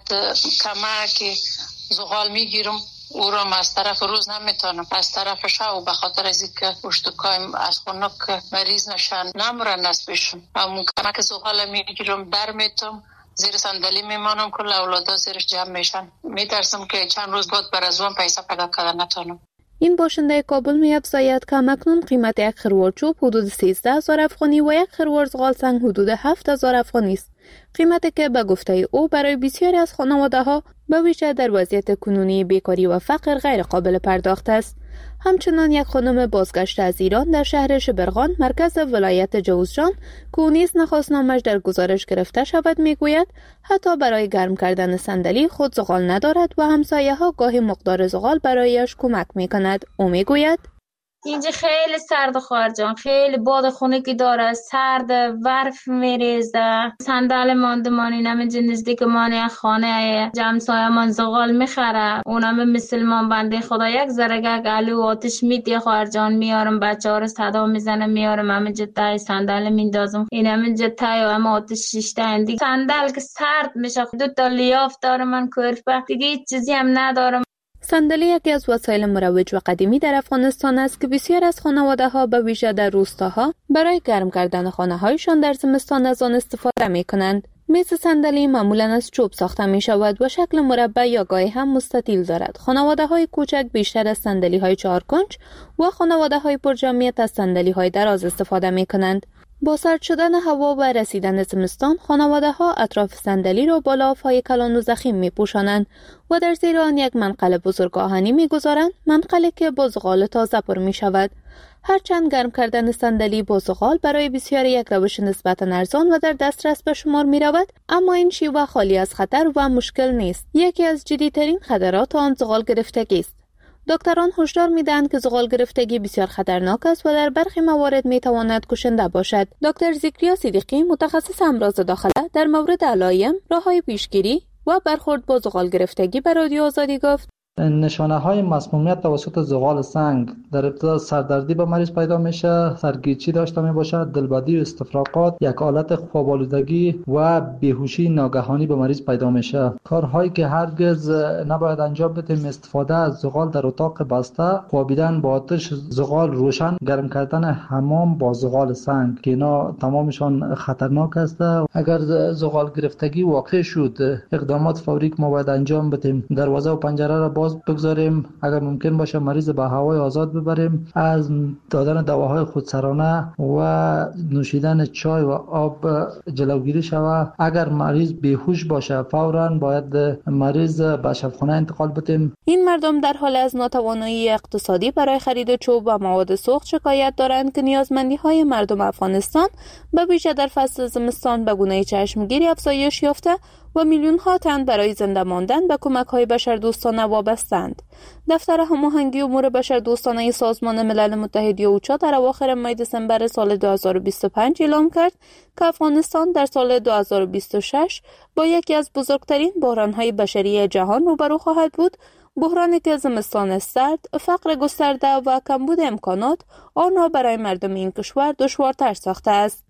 کمک زغال میگیرم، او را از طرف روز نمیتونم، از طرف شب به خاطر از اینکه اشتکایم از خنک مریض نشن نمرن نسبشون، همون کمک زغال میگیرم در میتونم، زیر صندلی میمانم که اولادا زیرش جمع میشن، میترسم که چند روز بعد بر از اون پیسه پیدا کردن نتونم. این باشنده کابل می‌افزاید که همکنون قیمت یک خروار چوب حدود سیزده هزار افغانی و یک خروار زغال سنگ حدود هفت هزار افغانی است. قیمتی که به گفته او برای بسیاری از خانواده‌ها به ویژه در وضعیت کنونی بیکاری و فقر غیر قابل پرداخت است. همچنان یک خانم بازگشته از ایران در شهر شبرغان مرکز ولایت جوزجان که او نیز نخواست نامش در گزارش گرفته شود میگوید حتی برای گرم کردن صندلی خود زغال ندارد و همسایه‌ها گاهی مقدار زغال برایش کمک میکند. او میگوید اینجا خیلی سرد خواهر جان، خیلی باد خنکی داره، سرد، برف میریزه، صندل ماندمانی نمیجه نزدیک مانی خانه جمسایه من زغال میخره، اونم مسلمان بنده خدا یک زرگه گلو آتش میدی خواهر جان، میارم بچه ها رو صدا میزنه، میارم همینجا تای صندل میندازم، این همینجا تای و هم آتش شیشته اندی صندل که سرد میشه، دو تا لیاف داره من کرفه دیگه هیچ چیزی هم ندارم. صندلی یکی از وسایل مروج و قدیمی در افغانستان است که بسیار از خانواده‌ها به ویژه در روستاها برای گرم کردن خانه‌هایشان در زمستان از آن استفاده می‌کنند. میز صندلی معمولاً از چوب ساخته می‌شود و شکل مربع یا گاهی هم مستطیل دارد. خانواده‌های کوچک بیشتر از صندلی‌های چهار کنج و خانواده‌های پرجمعیت از صندلی‌های دراز استفاده می‌کنند. با سرد شدن هوا و رسیدن زمستان، خانواده‌ها اطراف صندلی را با لاف‌های کلان و ضخیم می‌پوشانند و در زیر آن یک منقل بزرگ آهنی می‌گذارند، منقلی که با زغال تازه پر می‌شود. هرچند گرم کردن صندلی با زغال برای بسیاری یک روش نسبتاً ارزان و در دسترس به شمار می‌رود، اما این شیوه خالی از خطر و مشکل نیست. یکی از جدی‌ترین خطرات آن زغال گرفتگی است. دکتران هشدار می‌دهند که زغال گرفتگی بسیار خطرناک است و در برخی موارد می‌تواند کشنده باشد. دکتر ذکریا صدیقی متخصص امراض داخله در مورد علائم، راه‌های پیشگیری و برخورد با زغال گرفتگی به رادیو آزادی گفت: نشانه های مسمومیت توسط زغال سنگ در ابتدا سردردی به مریض پیدا میشه، سرگیچی داشته می باشد، دلبدی و استفراغات، یک حالت خواب آلودگی و بیهوشی ناگهانی به مریض پیدا میشه. کارهایی که هرگز نباید انجام بدیم: استفاده از زغال در اتاق بسته، خوابیدن با آتش زغال روشن، گرم کردن حمام با زغال سنگ که اینا تمامشان خطرناک است. اگر زغال گرفتگی واقع شد، اقدامات فوری که ما باید انجام بدیم: دروازه و پنجره را باز بگذاریم، اگر ممکن باشه مریض به هوای آزاد ببریم، از دادن دواهای خودسرانه و نوشیدن چای و آب جلوگیری شود. اگر مریض بیهوش باشه فوراً باید مریض به شفاخانه انتقال بدیم. این مردم در حال از ناتوانی اقتصادی برای خرید چوب و مواد سوخت شکایت دارند که نیازمندی‌های مردم افغانستان به ویژه در فصل زمستان به گونه چشمگیری افزایش یافته و میلیون‌ها تن برای زنده ماندن به کمک‌های بشردوستانه وابسته‌اند. دفتر هماهنگی امور بشردوستانه سازمان ملل متحد اوچا در اواخر ماه دسامبر سال دو هزار و بیست و پنج اعلام کرد که افغانستان در سال دو هزار و بیست و شش با یکی از بزرگترین بحران‌های بشری جهان روبرو خواهد بود، بحرانی که زمستان سرد، فقر گسترده و کمبود امکانات آن را برای مردم این کشور دشوارتر ساخته است.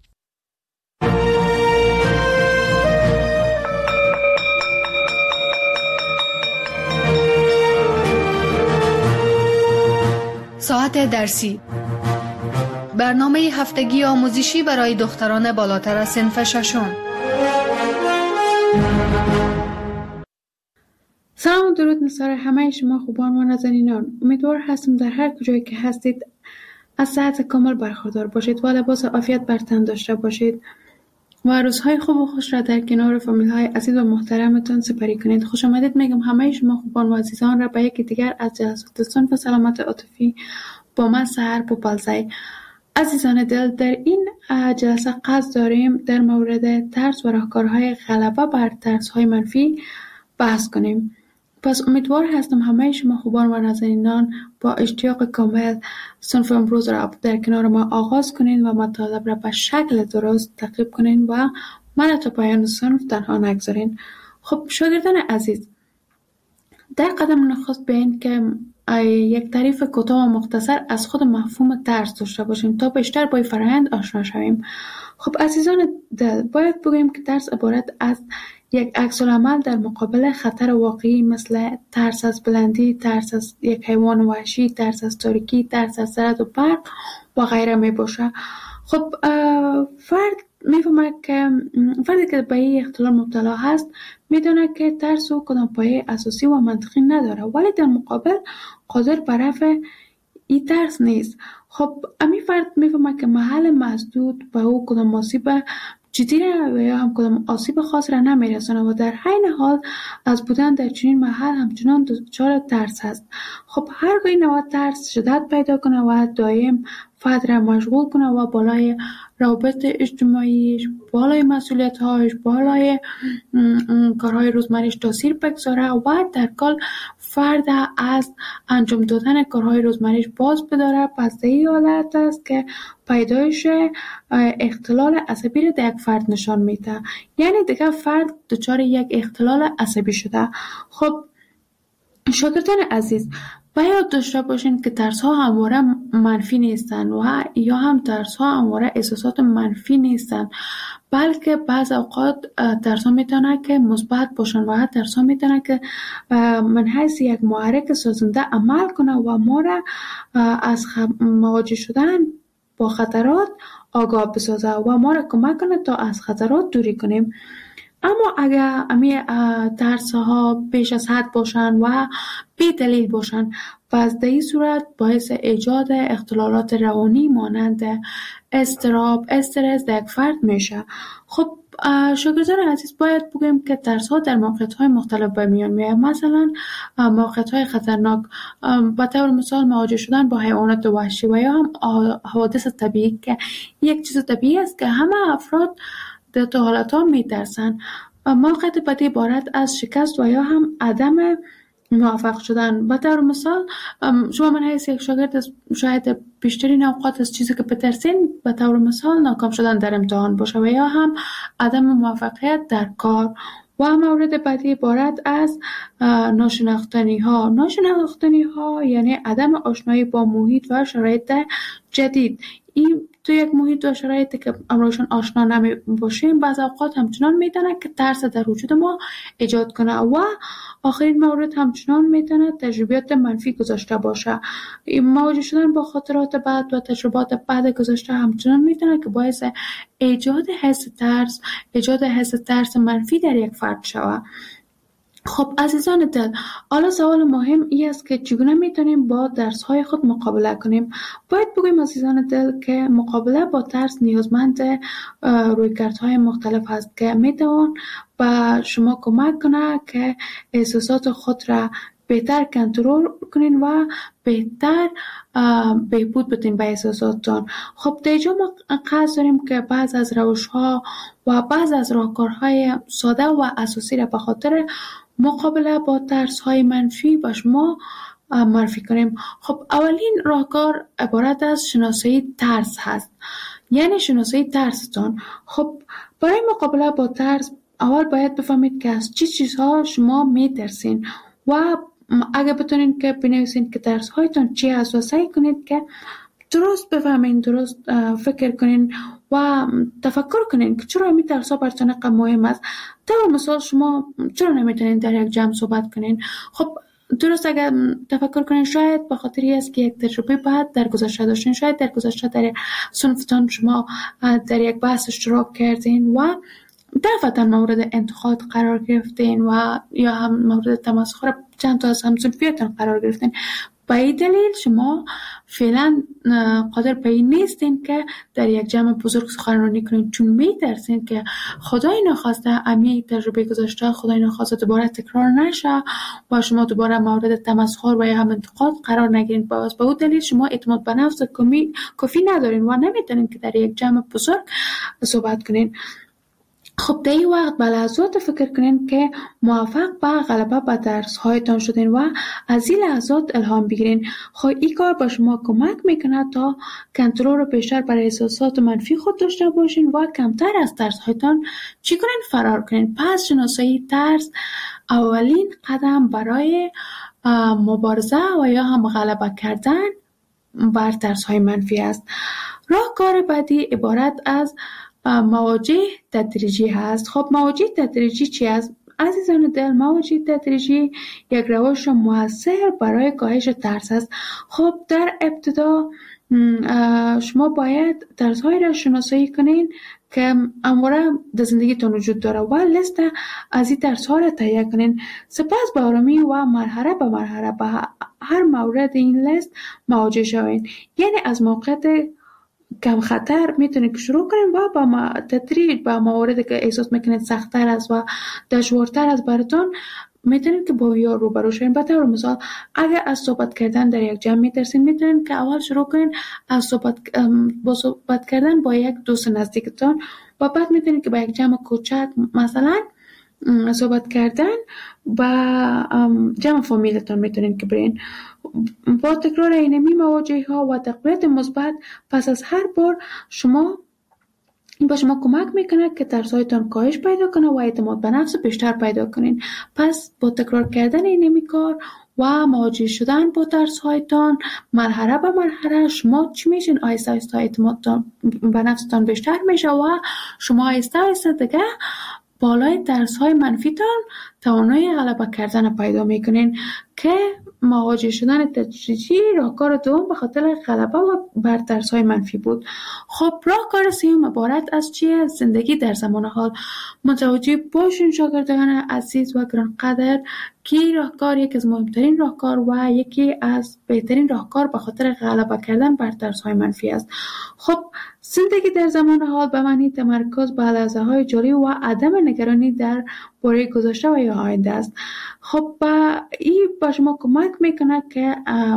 ساعت درسی برنامه هفتگی آموزشی برای دختران بالاتر از صنف ششم. سلام و درود نثار همه شما خوبان و نازنینان. امیدوار هستم در هر کجایی که هستید از صحت کامل برخوردار باشید و لباس عافیت بر تن داشته باشید و روزهای خوب و خوش را در کنار فامیل های عزیز و محترمتان سپری کنید. خوش آمدید میگم همه شما خوبان و عزیزان را به یکی دیگر از جلسات صنف سلامت عاطفی با من سحر پوپلزی. عزیزان دل، در این جلسه قصد داریم در مورد ترس و راهکارهای غلبه بر ترس‌های منفی بحث کنیم. پس امیدوار هستم همه شما خوبان و نازنینان با اشتیاق کامل صنف امروز را در کنار ما آغاز کنین و مطالب را به شکل درست تعقیب کنین و من تا پایان صنف تنها نگذارین. خب شاگردان عزیز، در قدم نخست بین که یک تعریف کوتاه و مختصر از خود مفهوم ترس داشته باشیم تا بیشتر با فرآیند آشنا شویم. خب عزیزان دل، باید بگوییم که ترس عبارت از یک عکس العمل در مقابل خطر واقعی مثل ترس از بلندی، ترس از یک حیوان وحشی، ترس از تاریکی، ترس از رعد و برق و غیره می باشه. خب فرد میفهمه که فردی که به این اختلال مبتلا هست میدونه که ترس و کدام پایه اساسی و منطقی نداره، ولی در مقابل قادر بر رفع این ترس نیست. خب امی فرد میفهمه که محل مسدود به او کدام آسیب جدی را یا هم کدام آسیب خاص را نمیرسونه و در حین حال از بودن در چنین محل همچنان دچار ترس هست. خب هرگاه این نوع ترس شدت پیدا کنه و دائم فرد را مشغول کنه و بالای روابط اجتماعیش، بالای مسئولیت‌هایش، بالای کارهای روزمره‌اش تاثیر بگذاره و در کل فرد از انجام دادن کارهای روزمره‌اش باز بداره، پس در این حالت است که پیدایش اختلال عصبی را در یک فرد نشان میده. یعنی دیگه فرد دچار یک اختلال عصبی شده. خب شاگردان عزیز، باید داشته باشین که ترس ها همواره منفی نیستن و یا هم ترس ها همواره احساسات منفی نیستن، بلکه بعض اوقات ترس ها میتونه که مثبت باشن و ترس ها میتونه که من حیث یک محرک سازنده عمل کنه و ما را از مواجه شدن با خطرات آگاه بسازه و ما را کمک کنه تا از خطرات دوری کنیم. اما اگر امی ترس ها بیش از حد باشن و بی دلیل باشن، پس در این صورت باعث ایجاد اختلالات روانی مانند اضطراب، استرس در یک فرد میشه. خب شاگردان عزیز، باید بگیم که ترس ها در موقعیت های مختلف به میان میاد. مثلا موقعیت های خطرناک، به طور مثال مواجه شدن با حیوانات وحشی و یا هم حوادث طبیعی که یک چیز طبیعی است که همه افراد در تو حالت ها می ترسن. موقعیت بعدی عبارت از شکست و یا هم عدم موفق شدن. به طور مثال شما من حیث یک شاگرد شاید بیشترین اوقات از چیزی که بترسین به طور مثال ناکام شدن در امتحان باشه و یا هم عدم موفقیت در کار. و مورد بعدی عبارت از ناشناختنی ها. ناشناختنی ها یعنی عدم آشنایی با محیط و شرایط جدید. این تو یک محیط و شرایطی که امروزشان آشنا نمی باشیم بعض اوقات همچنان میتونه که ترس در وجود ما ایجاد کنه. و آخرین مورد همچنان میتونه تجربیات منفی گذاشته باشه. مواجه شدن با خاطرات بد و تجربات بد گذاشته همچنان میتونه که باعث ایجاد حس ترس ایجاد حس ترس منفی در یک فرد شود. خب عزیزان دل، حالا سوال مهم این است که چگونه میتونیم با درس‌های خود مقابله کنیم؟ باید بگویم عزیزان دل که مقابله با ترس نیازمند رویکردهای مختلف است که میتوان به شما کمک کنه که احساسات خود را بهتر کنترل کنین و بهتر بهبود بدین به احساساتتان. خب در اینجا ما قصد داریم که بعض از روش‌ها و بعض از راهکارهای ساده و اساسی را به خاطر مقابله با ترس‌های منفی به شما معرفی کنیم. خب اولین راهکار عبارت از شناسایی ترس هست، یعنی شناسایی ترستان. خب برای مقابله با ترس اول باید بفهمید که از چی چیزها شما میترسین و اگه بتونین که بنویسین که ترس هایتون چی هست و سعی کنید که درست بفهمین، درست فکر کنین و تفکر کنین که چرا می ترس ها براتون اینقدر مهم است. در مثال شما چرا نمیتونین در یک جمع صحبت کنین؟ خب درست اگر تفکر کنین شاید به خاطری است که یک تجربه بعد در گذشته داشتین، شاید در گذشته در صنفتان شما در یک بحث اشتراک کردین و دفعتا مورد انتقاد قرار گرفتین و یا هم مورد تمسخر چند تا از همصنفیاتون قرار گرفتین. به این دلیل شما فعلا قادر به این نیستین که در یک جمع بزرگ سخنرانی کنین، چون میترسین که خدای نخواسته امی تجربه گذشته خدای نخواسته دوباره تکرار نشه و شما دوباره مورد تمسخر و یا هم انتقاد قرار نگیرین. باز به اون دلیل شما اعتماد به نفس کافی ندارین و نمیتونین که در یک جمع بزرگ صحبت کنین. خب در این وقت به لحظات فکر کنین که موفق به غلبه به درس هایتان شدین و از این لحظات الهام بگیرین. خب این کار به شما کمک میکنه تا کنترل رو بیشتر بر احساسات منفی خود داشته باشین و کمتر از ترس هایتان چی کنین؟ فرار کنین. پس شناسایی ترس اولین قدم برای مبارزه و یا هم غلبه کردن بر ترس های منفی است. راهکار بعدی عبارت از مواجه تدریجی هست. خب مواجه تدریجی چی است؟ عزیزان دل، مواجه تدریجی یک روش مؤثر برای کاهش ترس است. خب در ابتدا شما باید ترس‌های را شناسایی کنین که همواره در زندگیتون وجود داره و لیست از این ترس‌ها را تهیه کنین. سپس به آرامی و مرحله به مرحله به هر مورد این لیست مواجه شوین. یعنی از موقعیت کم خطر میتونید که شروع کنید و با تدریج با مواردی که احساس میکنید سخت‌تر است و دشوارتر است براتون میتونید که با ویا روبرو شوین. به طور مثال اگر از صحبت کردن در یک جمع میترسین، میتونید که اول شروع کنید از صحبت با صحبت کردن با یک دوست نزدیکتان و بعد میتونید که با یک جمع کوچک مثلا صحبت کردن با جمع فامیلتون میتونید که برین. با تکرار اینمی مواجهه ها و تقویت مثبت پس از هر بار شما با شما کمک میکنه که ترسایتان کاهش پیدا کنه و اعتماد به نفس بیشتر پیدا کنین. پس با تکرار کردن اینمی کار و مواجه شدن با ترسایتان مرحله به مرحله شما چی میشین؟ آیسته آیسته اعتماد به نفستان بیشتر میشه و شما آیسته آیسته دیگه بالای ترس‌های منفیتان توانایی غلبه کردن پیدا میکنین که مواجه شدن تدریجی راهکار دوم به خاطر غلبه بر ترس‌های منفی بود. خب راهکار سوم عبارت از چیه؟ زندگی در زمان حال. متوجه باشین شاگردان عزیز و گرانقدر که راهکار یکی از مهمترین راهکار و یکی از بهترین راهکار به خاطر غلبه کردن بر ترس‌های منفی است. خب زندگی در زمان حال به معنی تمرکز بر لحظه‌های جاری و عدم نگرانی در باره گذشته و یا آینده است. خب این به شما کمک میکنه که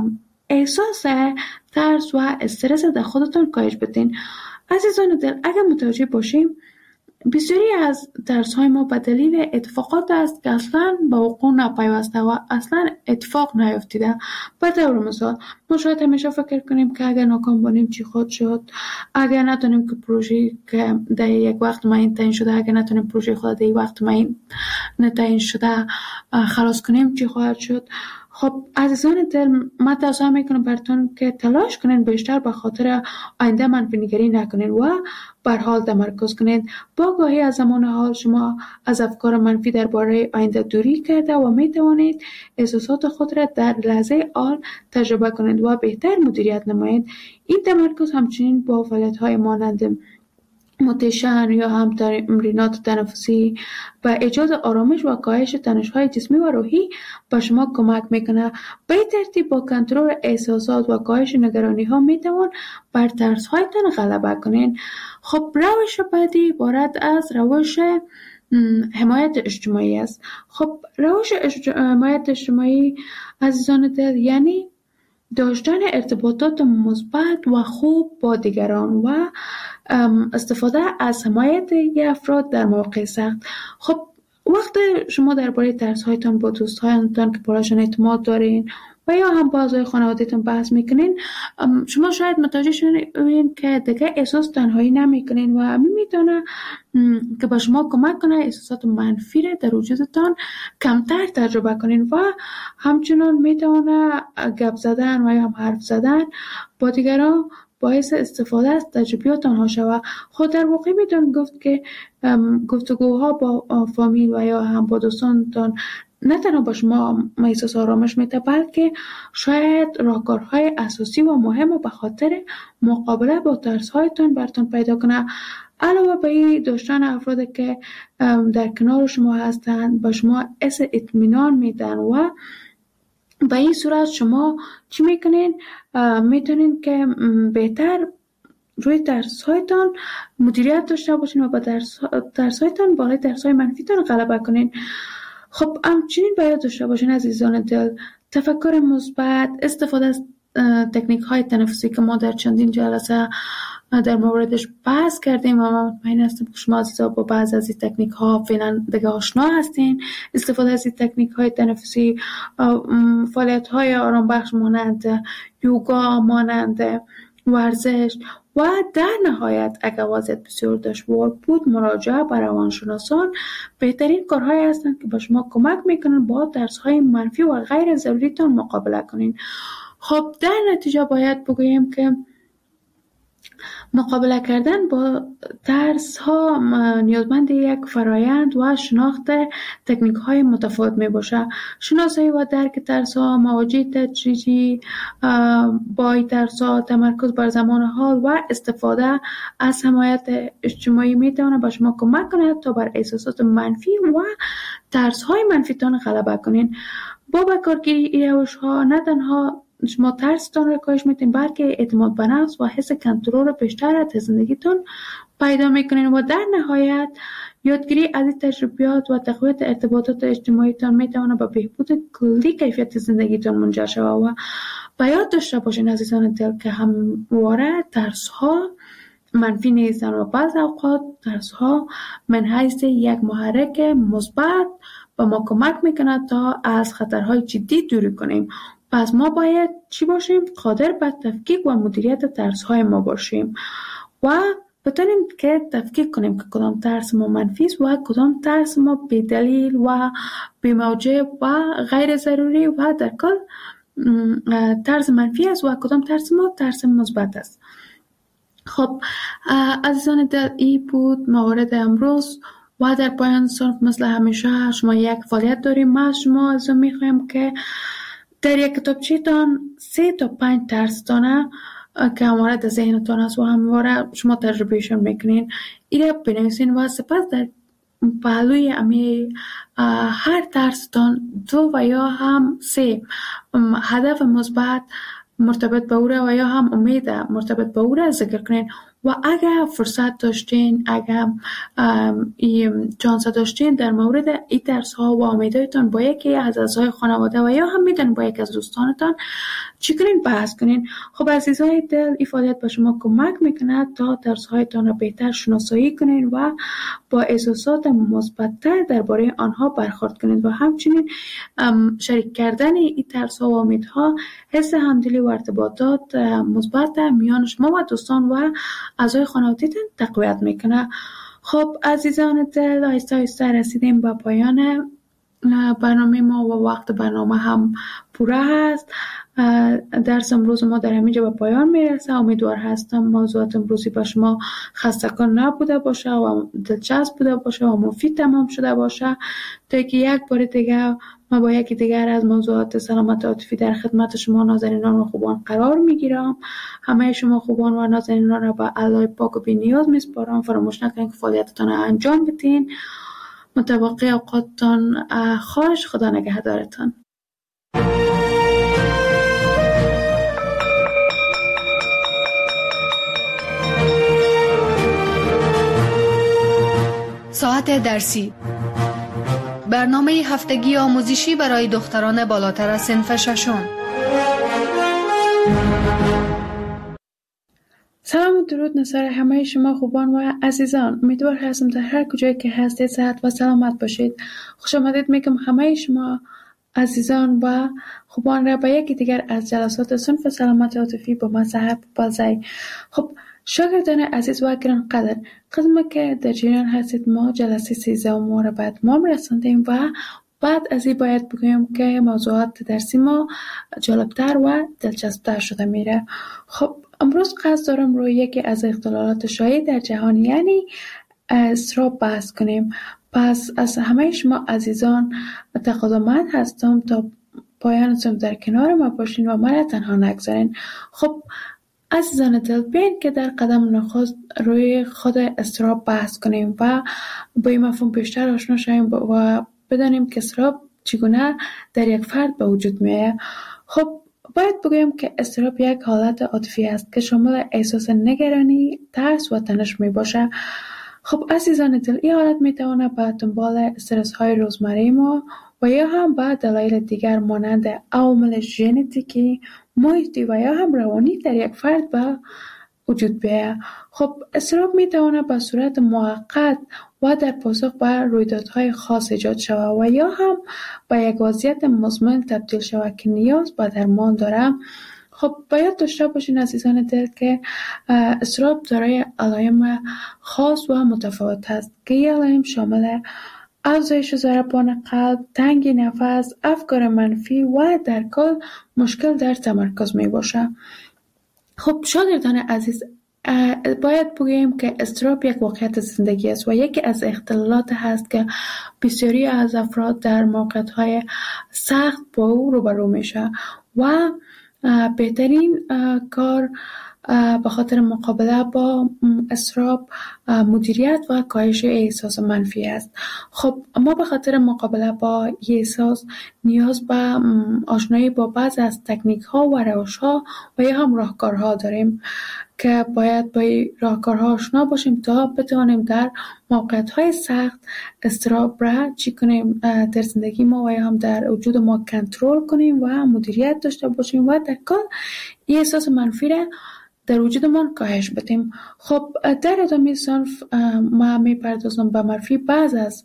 احساس ترس و استرس در خودتون کاهش بدین. عزیزان دل، اگر متوجه باشیم بسیاری از ترس‌های ما به دلیل اتفاقات است که اصلا به وقوع نپیوسته و اصلا اتفاق نیفتیده. به طور مثال ما شاید همیشه فکر کنیم که اگر ناکام باشیم چی خود شد، اگر نتونیم که پروژه که در یک وقت معین تعیین شده، اگر نتونیم پروژه خود در یک وقت معین تعیین شده خلاص کنیم چی خواهد شد. خب عزیزان دل، من توصیه میکنم براتون که تلاش کنین بیشتر به خاطر آینده منفی نگری نکنین و بر حال تمرکز کنین. با آگاهی از زمان حال شما از افکار منفی درباره آینده دوری کرده و میتوانید احساسات خود را در لحظه حال تجربه کنید و بهتر مدیریت نمایید. این تمرکز همچنین با فعالیت‌های مانند مدیتیشن یا هم تمرینات تنفسی و ایجاد آرامش و کاهش تنش‌های جسمی و روحی به شما کمک میکنه. به این ترتیب با کنترل احساسات و کاهش نگرانی‌ها میتوان بر ترس‌هایتان غلبه کنین. خب روش بعدی عبارت از روش حمایت اجتماعی است. خب روش حمایت اجتماعی عزیزان دل یعنی داشتن ارتباطات مثبت و خوب با دیگران و استفاده از حمایت افراد در مواقع سخت. خب وقت شما درباره ترس‌هایتان با دوستانتان که برایشان اعتماد دارین و یا هم با اعضای خانواده‌تان بحث میکنین، شما شاید متوجه شوین که دیگه احساس تنهایی نمیکنین و همین میتونه که با شما کمک کنه احساسات منفی را در وجودتان کمتر تجربه کنین و همچنان میتونه گپ زدن و یا هم حرف زدن با دیگران باعث استفاده از تجربیات آنها شود. خود در واقع میتون گفت که گفتگوها با فامیل و یا هم با دوستانتان نه تنها با شما احساس آرامش میده، بلکه شاید راهکارهای اساسی و مهم به خاطر مقابله با ترس‌هایتان براتون پیدا کنه. علاوه بر این، داشتن افرادی که در کنار شما هستند با شما حس اطمینان میدن و به این صورت شما چی میکنین؟ میتونین که بهتر روی ترس‌هایتان مدیریت داشته باشین و با ترس‌هایتان بالای ترس‌های منفیتان غلبه کنین. خب همچنین باید داشته باشین عزیزان دل تفکر مثبت، استفاده از تکنیک های تنفسی که ما در چندین جلسه در موردش بحث کردیم و من مطمئن هستم که شما عزیزا با بعض از این تکنیک ها فعلا دیگه آشنا هستین. استفاده از این تکنیک های تنفسی، فعالیت های آرام بخش مانند یوگا، مانند ورزش و در نهایت اگر وضعیت بسیار دشوار بود مراجعه به روانشناسان بهترین کارهایی هستند که به شما کمک میکنن با ترس‌های منفی و غیر ضروریتان مقابله کنین. خب در نتیجه باید بگوییم که مقابله کردن با ترس ها نیازمند یک فرایند و شناخت تکنیک های متفاوت می باشه. شناسایی و درک ترس ها، مواجهه تدریجی با ترس ها، تمرکز بر زمان حال و استفاده از حمایت اجتماعی می تواند به شما کمک کند تا بر احساسات منفی و ترس های منفی تان غلبه کنین. با به کارگیری این روش ها نه تنها شما ترستان را کاهش میتین بلکه اعتماد به نفس و حس کنترل بیشتر از زندگیتون پیدا میکنین و در نهایت یادگیری از این تجربیات و تقویت ارتباطات اجتماعیتان میتونه به بهبود کلی کیفیت زندگیتون منجر شود. و باید داشته باشین عزیزان دل که همواره ترس ها منفی نیستن و بعض اوقات ترس ها من حیث یک محرک مثبت به ما کمک میکنه تا از خطرهای جدی دوری کنیم. پس ما باید چی باشیم؟ قادر به تفکیک و مدیریت ترس‌های ما باشیم و بتونیم که تفکیک کنیم که کدام ترس ما منفی است و کدام ترس ما بی‌دلیل و بی‌موجب و غیر ضروری و در کل ترس منفی است و کدام ترس ما ترس مثبت است. خب عزیزان دل، این بود موارد امروز و در پایان صرف مثل همیشه شما یک فعالیت داریم. ما شما از میخوایم که در یک کتابچه‌تان سه تا پنج ترس دانه که همواره در ذهنتان است و همواره شما تجربهشون میکنین ایره بنویسین و سپس در پهلوی امی هر ترستان دو و یا هم سه هدف مثبت مرتبط به او و یا هم امید مرتبط به او را ذکر کنین و اگر فرصت داشتین، اگر چانس داشتین در مورد این ترس ها و امیدهایتان با یکی از اعضای خانواده و یا هم میدونین با یکی از دوستانتان چی کنین بحث کنین. خب عزیزای دل، این فعالیت به شما کمک میکنه تا ترس هایتان را بهتر شناسایی کنین و با احساسات مثبت‌تر درباره آنها برخورد کنین و همچنین شریک کردن این ترس ها و امیدها حس همدلی و ارتباطات مثبت میان شما و دوستان و اعضای خانواده‌تان تقویت میکنه. خب عزیزان دل، آهسته آهسته رسیدیم به پایان برنامه ما و وقت برنامه هم پوره هست. درس امروز ما در همینجا به پایان میرسه. امیدوار هستم موضوعات امروزی با شما خسته‌کن نبوده باشه و دلچسب بوده باشه و مفید تمام شده باشه تا اینکه یک بار دیگه ما با یکی دیگر از موضوعات سلامت عاطفی در خدمت شما نازنینان و خوبان قرار میگیرم. همه شما خوبان و نازنینان را به الله پاک و بی نیاز میسپارم. فراموش نکنید که فعالیتتان را انجام بدین. متوقع اوقاتتان خوش. خدا نگهدارتان. ساعت درسی، برنامه هفتگی آموزشی برای دختران بالاتر از صنف ششم. سلام و درود نصار همه شما خوبان و عزیزان. امیدوار هستم در هر کجایی که هستید صحت و سلامت باشید. خوش آمدید میگم همه شما عزیزان و خوبان را به یکی دیگر از جلسات صنف سلامت عاطفی با مذهب بازی. خب شاگردان عزیز و گرانقدر، قدم که در جریان هستید ما جلسه سیزده ما را بعد ما رساندیم و بعد از این باید بگویم که موضوعات درسی ما جالبتر و دلچسبتر شده میره. خب امروز قصد دارم روی یکی از اختلالات شایع در جهان یعنی اضطراب بحث کنیم. پس از همه شما عزیزان تقاضامند هستم تا پایان سم در کنار ما باشین و مرا تنها نگذارین. خب عزیزان دل، بیاین که در قدم نخست روی خود اضطراب بحث کنیم و با این مفهوم بیشتر آشنا شویم و بدانیم که اضطراب چگونه در یک فرد به وجود میاد. خب باید بگویم که اضطراب یک حالت عاطفی است که شامل احساس نگرانی، ترس و تنش می باشه. خب عزیزان دل، این حالت می تواند به دنبال استرس های روزمره ما و یا هم به دلایل دیگر مانند عوامل ژنتیکی، محیطی و یا هم روانی در یک فرد به وجود بیاید. خب اضطراب می تواند به صورت موقت و در پاسخ به رویدادهای خاص ایجاد شود و یا هم به یک وضعیت مزمن تبدیل شود که نیاز به درمان دارد. خب باید داشته باشین عزیزان دل که اضطراب دارای علائم خاص و متفاوت است که این علائم شامل افزایش ضربان قلب، تنگی نفس، افکار منفی و در کل مشکل در تمرکز می باشه. خب شاگردان عزیز، باید بگوییم که اضطراب یک واقعیت زندگی است و یکی از اختلالات هست که بسیاری از افراد در موقعیت‌های سخت با او روبرو میشه و بهترین کار به خاطر مقابله با اضطراب مدیریت و کاهش احساس منفی است. خب ما به خاطر مقابله با این احساس نیاز به آشنایی با بعض از تکنیک ها و روش ها و یا هم راهکارها داریم که باید با راهکارها آشنا باشیم تا بتوانیم در موقعیت های سخت اضطراب را چی کنیم در زندگی ما و یا هم در وجود ما کنترل کنیم و مدیریت داشته باشیم و در کل این احساس منفی را در وجودمان کاهش بدیم. خب در ادامه صنف ما میپردازم به معرفی بعض از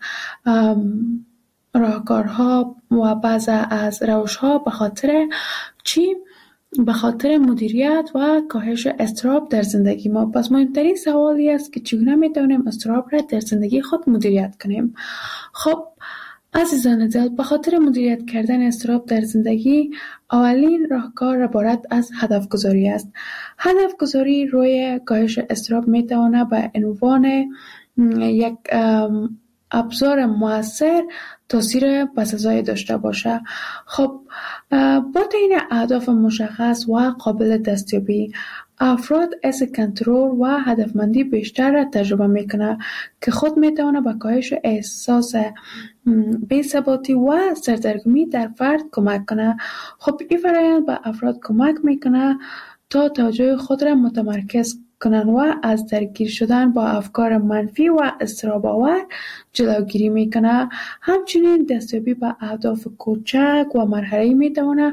راهکارها و بعض از روشها به خاطر چی؟ به خاطر مدیریت و کاهش اضطراب در زندگی ما. پس مهمترین سوالی است که چگونه میتونیم اضطراب را در زندگی خود مدیریت کنیم. خب عزیزان دل، به خاطر مدیریت کردن اضطراب در زندگی اولین راهکار عبارت از هدف گذاری است. هدف گذاری روی کاهش اضطراب میتواند به عنوان یک ابزار موثر تاثیر پس‌ازایی داشته باشه. خب با تعیین اهداف مشخص و قابل دستیابی، افراد حس کنترل و هدفمندی بیشتر را تجربه میکنه که خود میتونه به کاهش احساس بی‌ثباتی و سردرگمی در فرد کمک کنه. خب این فرآیند به افراد کمک میکنه تا توجه خود را متمرکز کنند و از درگیر شدن با افکار منفی و اضطراب آور جلوگیری میکنه. همچنین دستیابی به اهداف کوچک و مرحله‌ای میتونه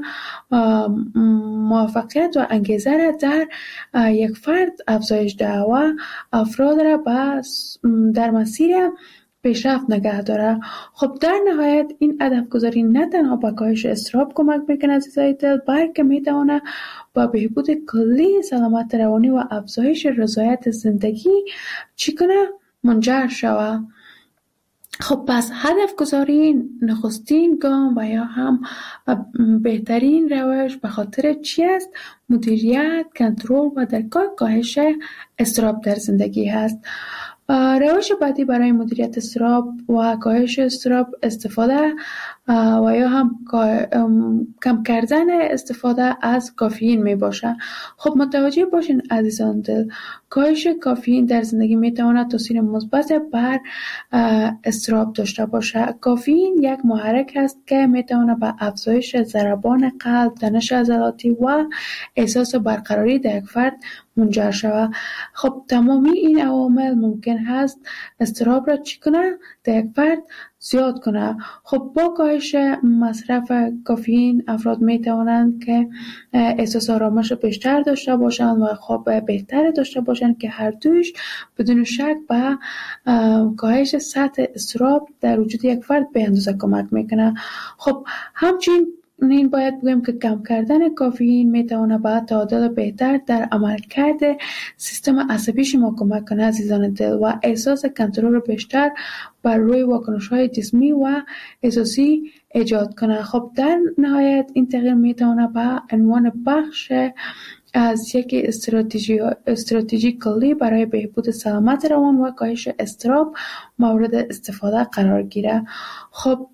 موفقیت و انگیزه را در یک فرد افزایش دهد و افراد را در مسیر پیشرفت نگه داره. خب در نهایت این هدف گذاری نه تنها به کاهش اضطراب کمک میکنه عزیزای دل، بلکه میتونه با بهبود کلی سلامت روانی و افزایش رضایت زندگی چی کنه؟ منجر شوه. خب پس هدف گذاری نخستین گام و یا هم بهترین روش به خاطر چی است؟ مدیریت، کنترل و در کل کاهش اضطراب در زندگی هست. روش بعدی برای مدیریت اضطراب و کاهش اضطراب استفاده و یا هم کم کردن استفاده از کافئین می باشه. خب متوجه باشین عزیزان دل، کاهش کافئین در زندگی می تواند تاثیر مثبت بر اضطراب داشته باشه. کافئین یک محرک است که می تواند به افزایش ضربان قلب، تنش عضلاتی و احساس برقراری در یک فرد منجر شود. خب تمامی این عوامل ممکن هست اضطراب را چی کنه؟ در یک فرد زیاد کنه. خب با کاهش مصرف کافئین افراد می توانند که احساس آرامش بیشتر داشته باشند و خواب بهتر داشته باشند که هر دویش بدون شک به کاهش سطح اضطراب در وجود یک فرد به اندازه کمک میکنه. خب همچنین این باید بگیم که کم کردن کافئین میتونه به تعادل بهتر در عملکرد سیستم عصبی شما کمک کنه عزیزان دل و احساس کنترل بیشتر بر روی واکنش‌های جسمی و احساسی ایجاد کنه. خب در نهایت این تغییر میتونه به عنوان بخش از یک استراتژی استراتژی کلی برای بهبود سلامت روان و کاهش اضطراب مورد استفاده قرار گیره. خب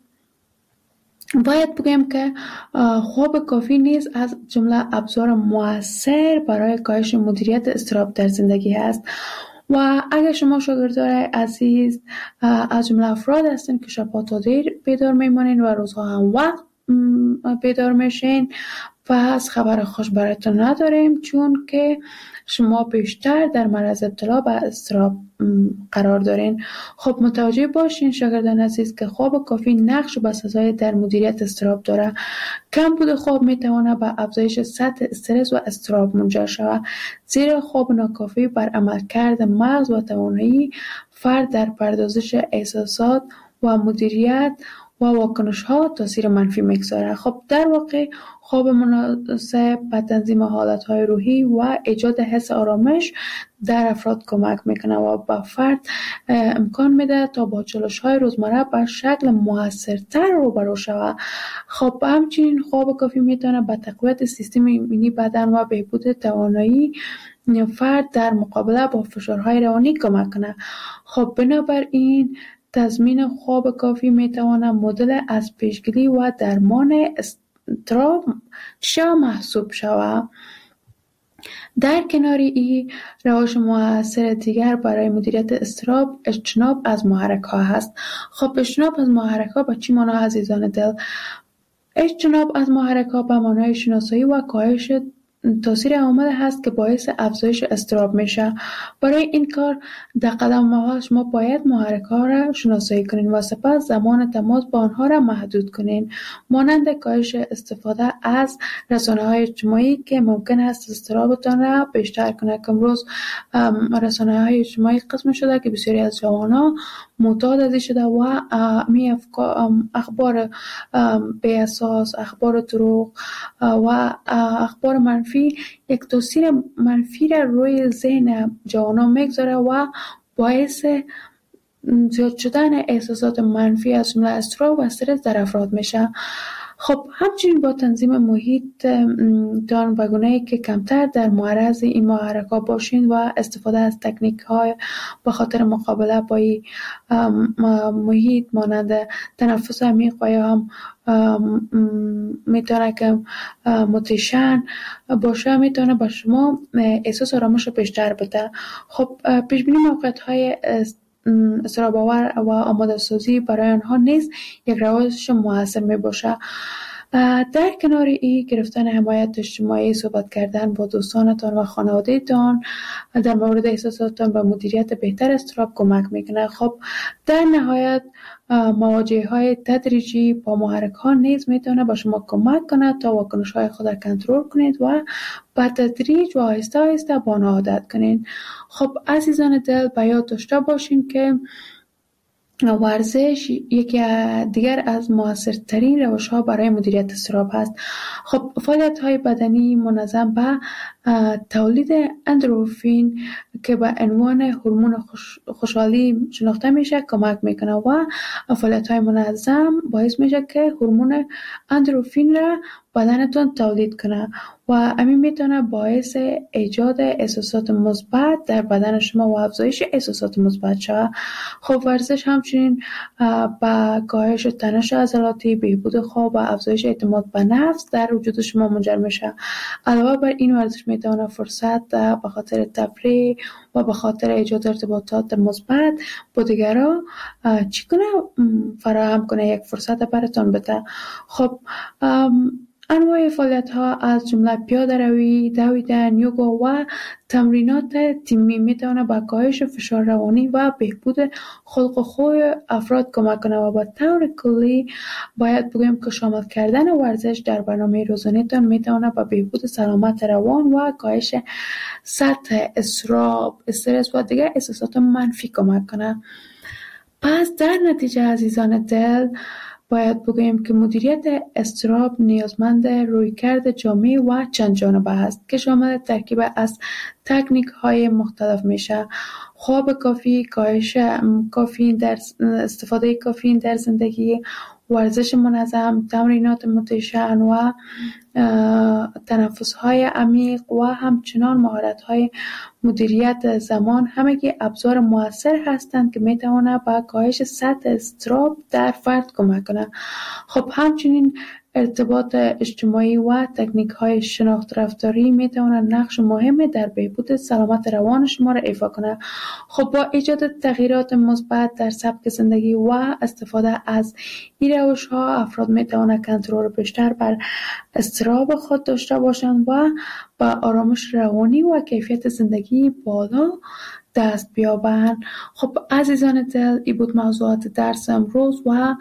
باید بگم که خواب کافی نیز از جمله ابزار موثر برای کاهش مدیریت اضطراب در زندگی است و اگر شما شاگردان عزیز از جمله افراد هستین که شبها تا دیر بیدار میمانین و روزها هم وقت بیدار میشین، پس خبر خوش براتون نداریم، چون که شما بیشتر در معرض ابتلا به اضطراب قرار دارین. خب متوجه باشین شاگردان عزیز که خواب کافی نقش بسزایی در مدیریت اضطراب داره. کم بود خواب میتونه به افزایش سطح استرس و اضطراب منجر شود، زیرا خواب ناکافی بر عملکرد مغز و توانایی فرد در پردازش احساسات و مدیریت و واکنش ها تاثیر منفی میگذاره. خب در واقع خواب مناسب به تنظیم حالت های روحی و ایجاد حس آرامش در افراد کمک میکنه و به فرد امکان میده تا با چالش های روزمره به شکل موثرتر روبرو شود. خب همچنین خواب کافی میتونه به تقویت سیستم ایمنی بدن و بهبود توانایی فرد در مقابله با فشارهای روانی کمک کنه. خب بنابراین تضمین خواب کافی میتواند مدل از پیشگیری و درمان اضطراب چه محسوب شود. در کنار این روش موثر دیگر برای مدیریت اضطراب اجتناب از محرک ها هست. خب اجتناب از محرک ها به چی معنی عزیزان دل؟ اجتناب از محرک ها به معنای شناسایی و کاهش تاثیر عوامل هست که باعث افزایش اضطراب میشه. برای این کار در قدم اول شما باید محرک ها را شناسایی کنین و سپس زمان تماس با آنها را محدود کنین، مانند کاهش استفاده از رسانه های اجتماعی که ممکن است اضطرابتان را بیشتر کنه. که امروز رسانه های اجتماعی قسم شده که بسیاری از جوانان معتاد از شده و می اخبار بی اساس، اخبار دروغ و اخبار منفی یک تاثیر منفی را روی ذهن جوانان میگذاره و باعث زیاد شدن احساسات منفی از جمله اضطراب و استرس در افراد میشه. خب همچنین با تنظیم محیط دان و گونه‌ای که کمتر در معرض این محرک‌ها باشین و استفاده از تکنیک‌های به خاطر مقابله با این محیط مانند تنفس عمیق و یا هم میتونه که موتیشن باشه، میتونه با شما احساس آرامش رو بیشتر بده. خب پیش بینی موقعیت‌های اضطراب آور و آماده سازی برای آنها نیز یک روش موثر می باشه. در کنار این گرفتن حمایت اجتماعی، صحبت کردن با دوستانتان و خانواده‌تان در مورد احساساتتان و مدیریت بهتر اضطراب کمک میکنه. خب در نهایت مواجهه های تدریجی با محرک ها نیز میتونه با شما کمک کنه تا واکنش های خود را کنترل کنید و با تدریج و آهسته آهسته با آنها عادت کنید. خب عزیزان دل به یاد داشته باشین که ورزش یکی دیگر از موثرترین روش‌ها برای مدیریت اضطراب است. خب فعالیت‌های بدنی منظم به تولید اندروفین که به عنوان هورمون خوش، خوشحالی شناخته میشه کمک میکنه و فعالیت‌های منظم باعث میشه که هورمون اندروفین را بدنتون تولید کنه و همین میتونه باعث ایجاد احساسات مثبت در بدن شما و افزایش احساسات مثبت شود. خب ورزش همچنین با کاهش تنش عضلاتی، بهبود خواب و افزایش اعتماد به نفس در وجود شما منجر میشه. علاوه بر این ورزش میتونه فرصت به خاطر تفریح و به خاطر ایجاد ارتباطات مثبت با دیگران چی کنه فراهم کنه، یک فرصت براتون بده. خب انواع فعالیت ها از جمله پیاده روی، دویدن، یوگا و تمرینات تیمی میتونه به کاهش فشار روانی و بهبود خلق و خوی افراد کمک کنه و به طور کلی باید بگویم که شامل کردن ورزش در برنامه روزانه تان میتونه به بهبود سلامت روان و کاهش سطح اضطراب، استرس و دیگر احساسات منفی کمک کنه. پس در نتیجه عزیزان دل باید بگوییم که مدیریت اضطراب نیازمند رویکرد جامع و چند جانبه است که شامل ترکیب از تکنیک های مختلف میشه: خواب کافی، کاهش کافئین در استفاده کافئین در زندگی ورزش منظم، تمرینات متشن و تنفس های عمیق و همچنان مهارت های مدیریت زمان همگی ابزار موثر هستند که میتواند به کاهش سطح اضطراب در فرد کمک کنند. خب همچنین ارتباط اجتماعی و تکنیک های شناخت رفتاری می توانند نقش مهمی در بهبود سلامت روان شما را ایفا کنند. خب با ایجاد تغییرات مثبت در سبک زندگی و استفاده از این روش ها افراد می توانند کنترل بیشتر بر اضطراب خود داشته باشند و با آرامش روانی و کیفیت زندگی بالا دست بیابند. خب عزیزان دل، این بود موضوعات درس امروز و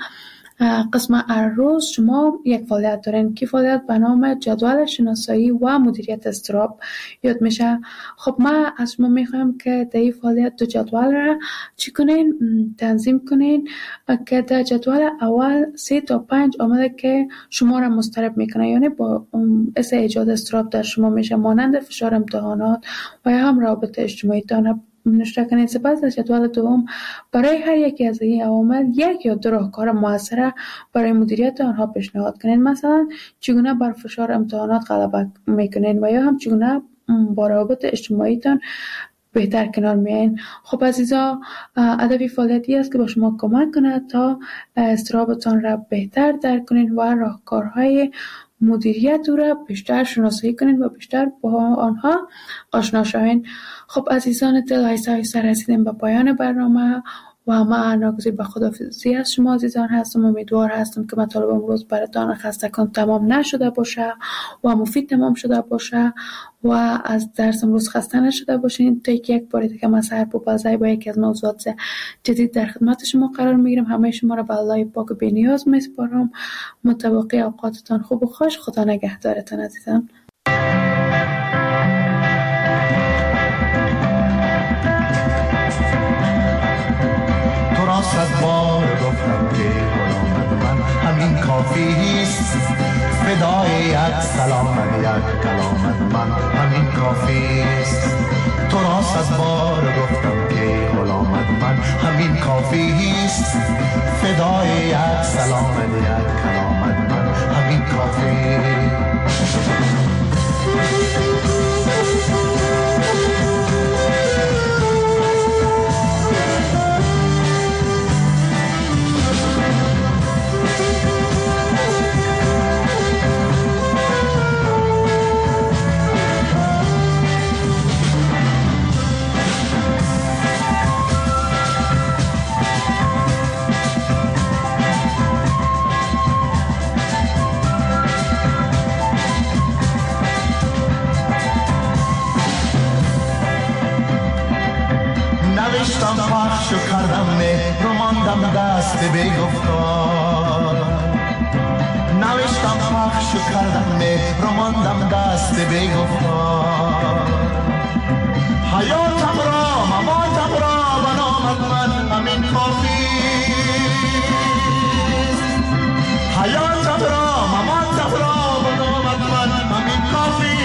قسم هر روز شما یک فعالیت دارین که فعالیت به نام جدول شناسایی و مدیریت اضطراب یاد میشه. خب ما از شما میخوایم که در این فعالیت دو جدول را چی کنین؟ تنظیم کنین که در جدول اول سه تا پنج عامل که شما را مضطرب میکنه، یعنی با باعث ایجاد اضطراب در شما میشه، مانند فشار امتحانات و یا هم رابطه اجتماعی تان نوشته کنید. سپس در جدول دوم برای هر یکی از این عوامل یک یا دو راهکار موثر برای مدیریت آنها پیشنهاد کنید. مثلا چگونه بر فشار امتحانات غلبه میکنین و یا هم چگونه با روابط اجتماعی تان بهتر کنار میاین. خب عزیزا، هدف فعالیتی است که با شما کمک کند تا اضطرابتان را بهتر درک کنین و راهکارهای مدیریت او را بیشتر شناسایی کنین و بیشتر با آنها آشنا شوین. خب عزیزان دل، آیسته آیسته رسیدیم به پایان برنامه و ما ناگزیر به خداحافظی از شما عزیزان هستم. امیدوار هستم که مطالب امروز براتان خستگان تمام نشده باشه و مفید تمام شده باشه و از درس امروز خسته نشده باشین. تا یک بار دیگه من سحر پوپلزی با یکی از موضوعات جدید در خدمت شما قرار میگیرم. همه شما را به الله پاک بی‌نیاز میسپارم. متوقع اوقاتتان خوب و خوش. خدا نگهدارتان عزیزان. صد بار گفتم که غلامت من همین کافیست، فدای یک سلامت یک کلامت من همین کافیست. تو را صد بار گفتم که غلامت من همین کافیست، فدای یک سلامت یک کلامت من همین کافیست. نوشتم پخش و کردم مهر و ماندم دست بی‌گفتار، نوشتم پخش و کردم مهر و ماندم دست بی‌گفتار. حیاتم را مماتم را به نامت من همین کافیست، حیاتم را مماتم را به نامت من همین کافیست.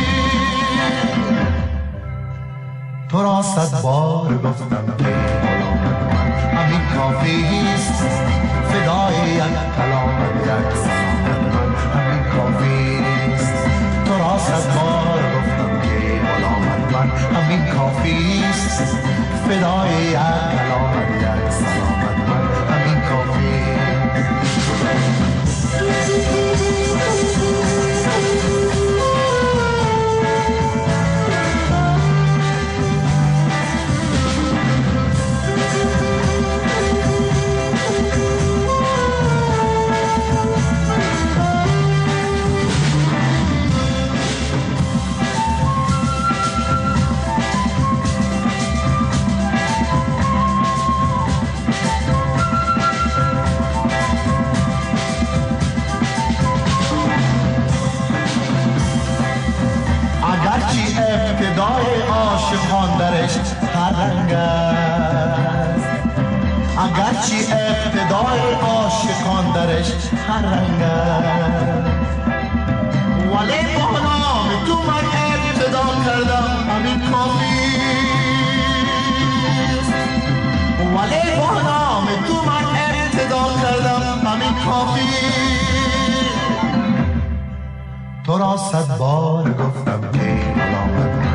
تو را صد بار گفتم که غلامت من همین کافیست، فدای یک کلامت یک سلامت من همین کافیست. تو را صد بار گفتم که غلامت من همین کافیست، فدای یک کلامت یک سلامت من همین کافیست. ابتدای عاشقان درش هر رنگ است، اگرچه ابتدای عاشقان درش هر رنگ است، ولی با نام تو من ابتدا کردم همین کافیست، ولی با نام تو من ابتدا کردم همین کافیست. رفتی تو را صد بار گفتم که ملامت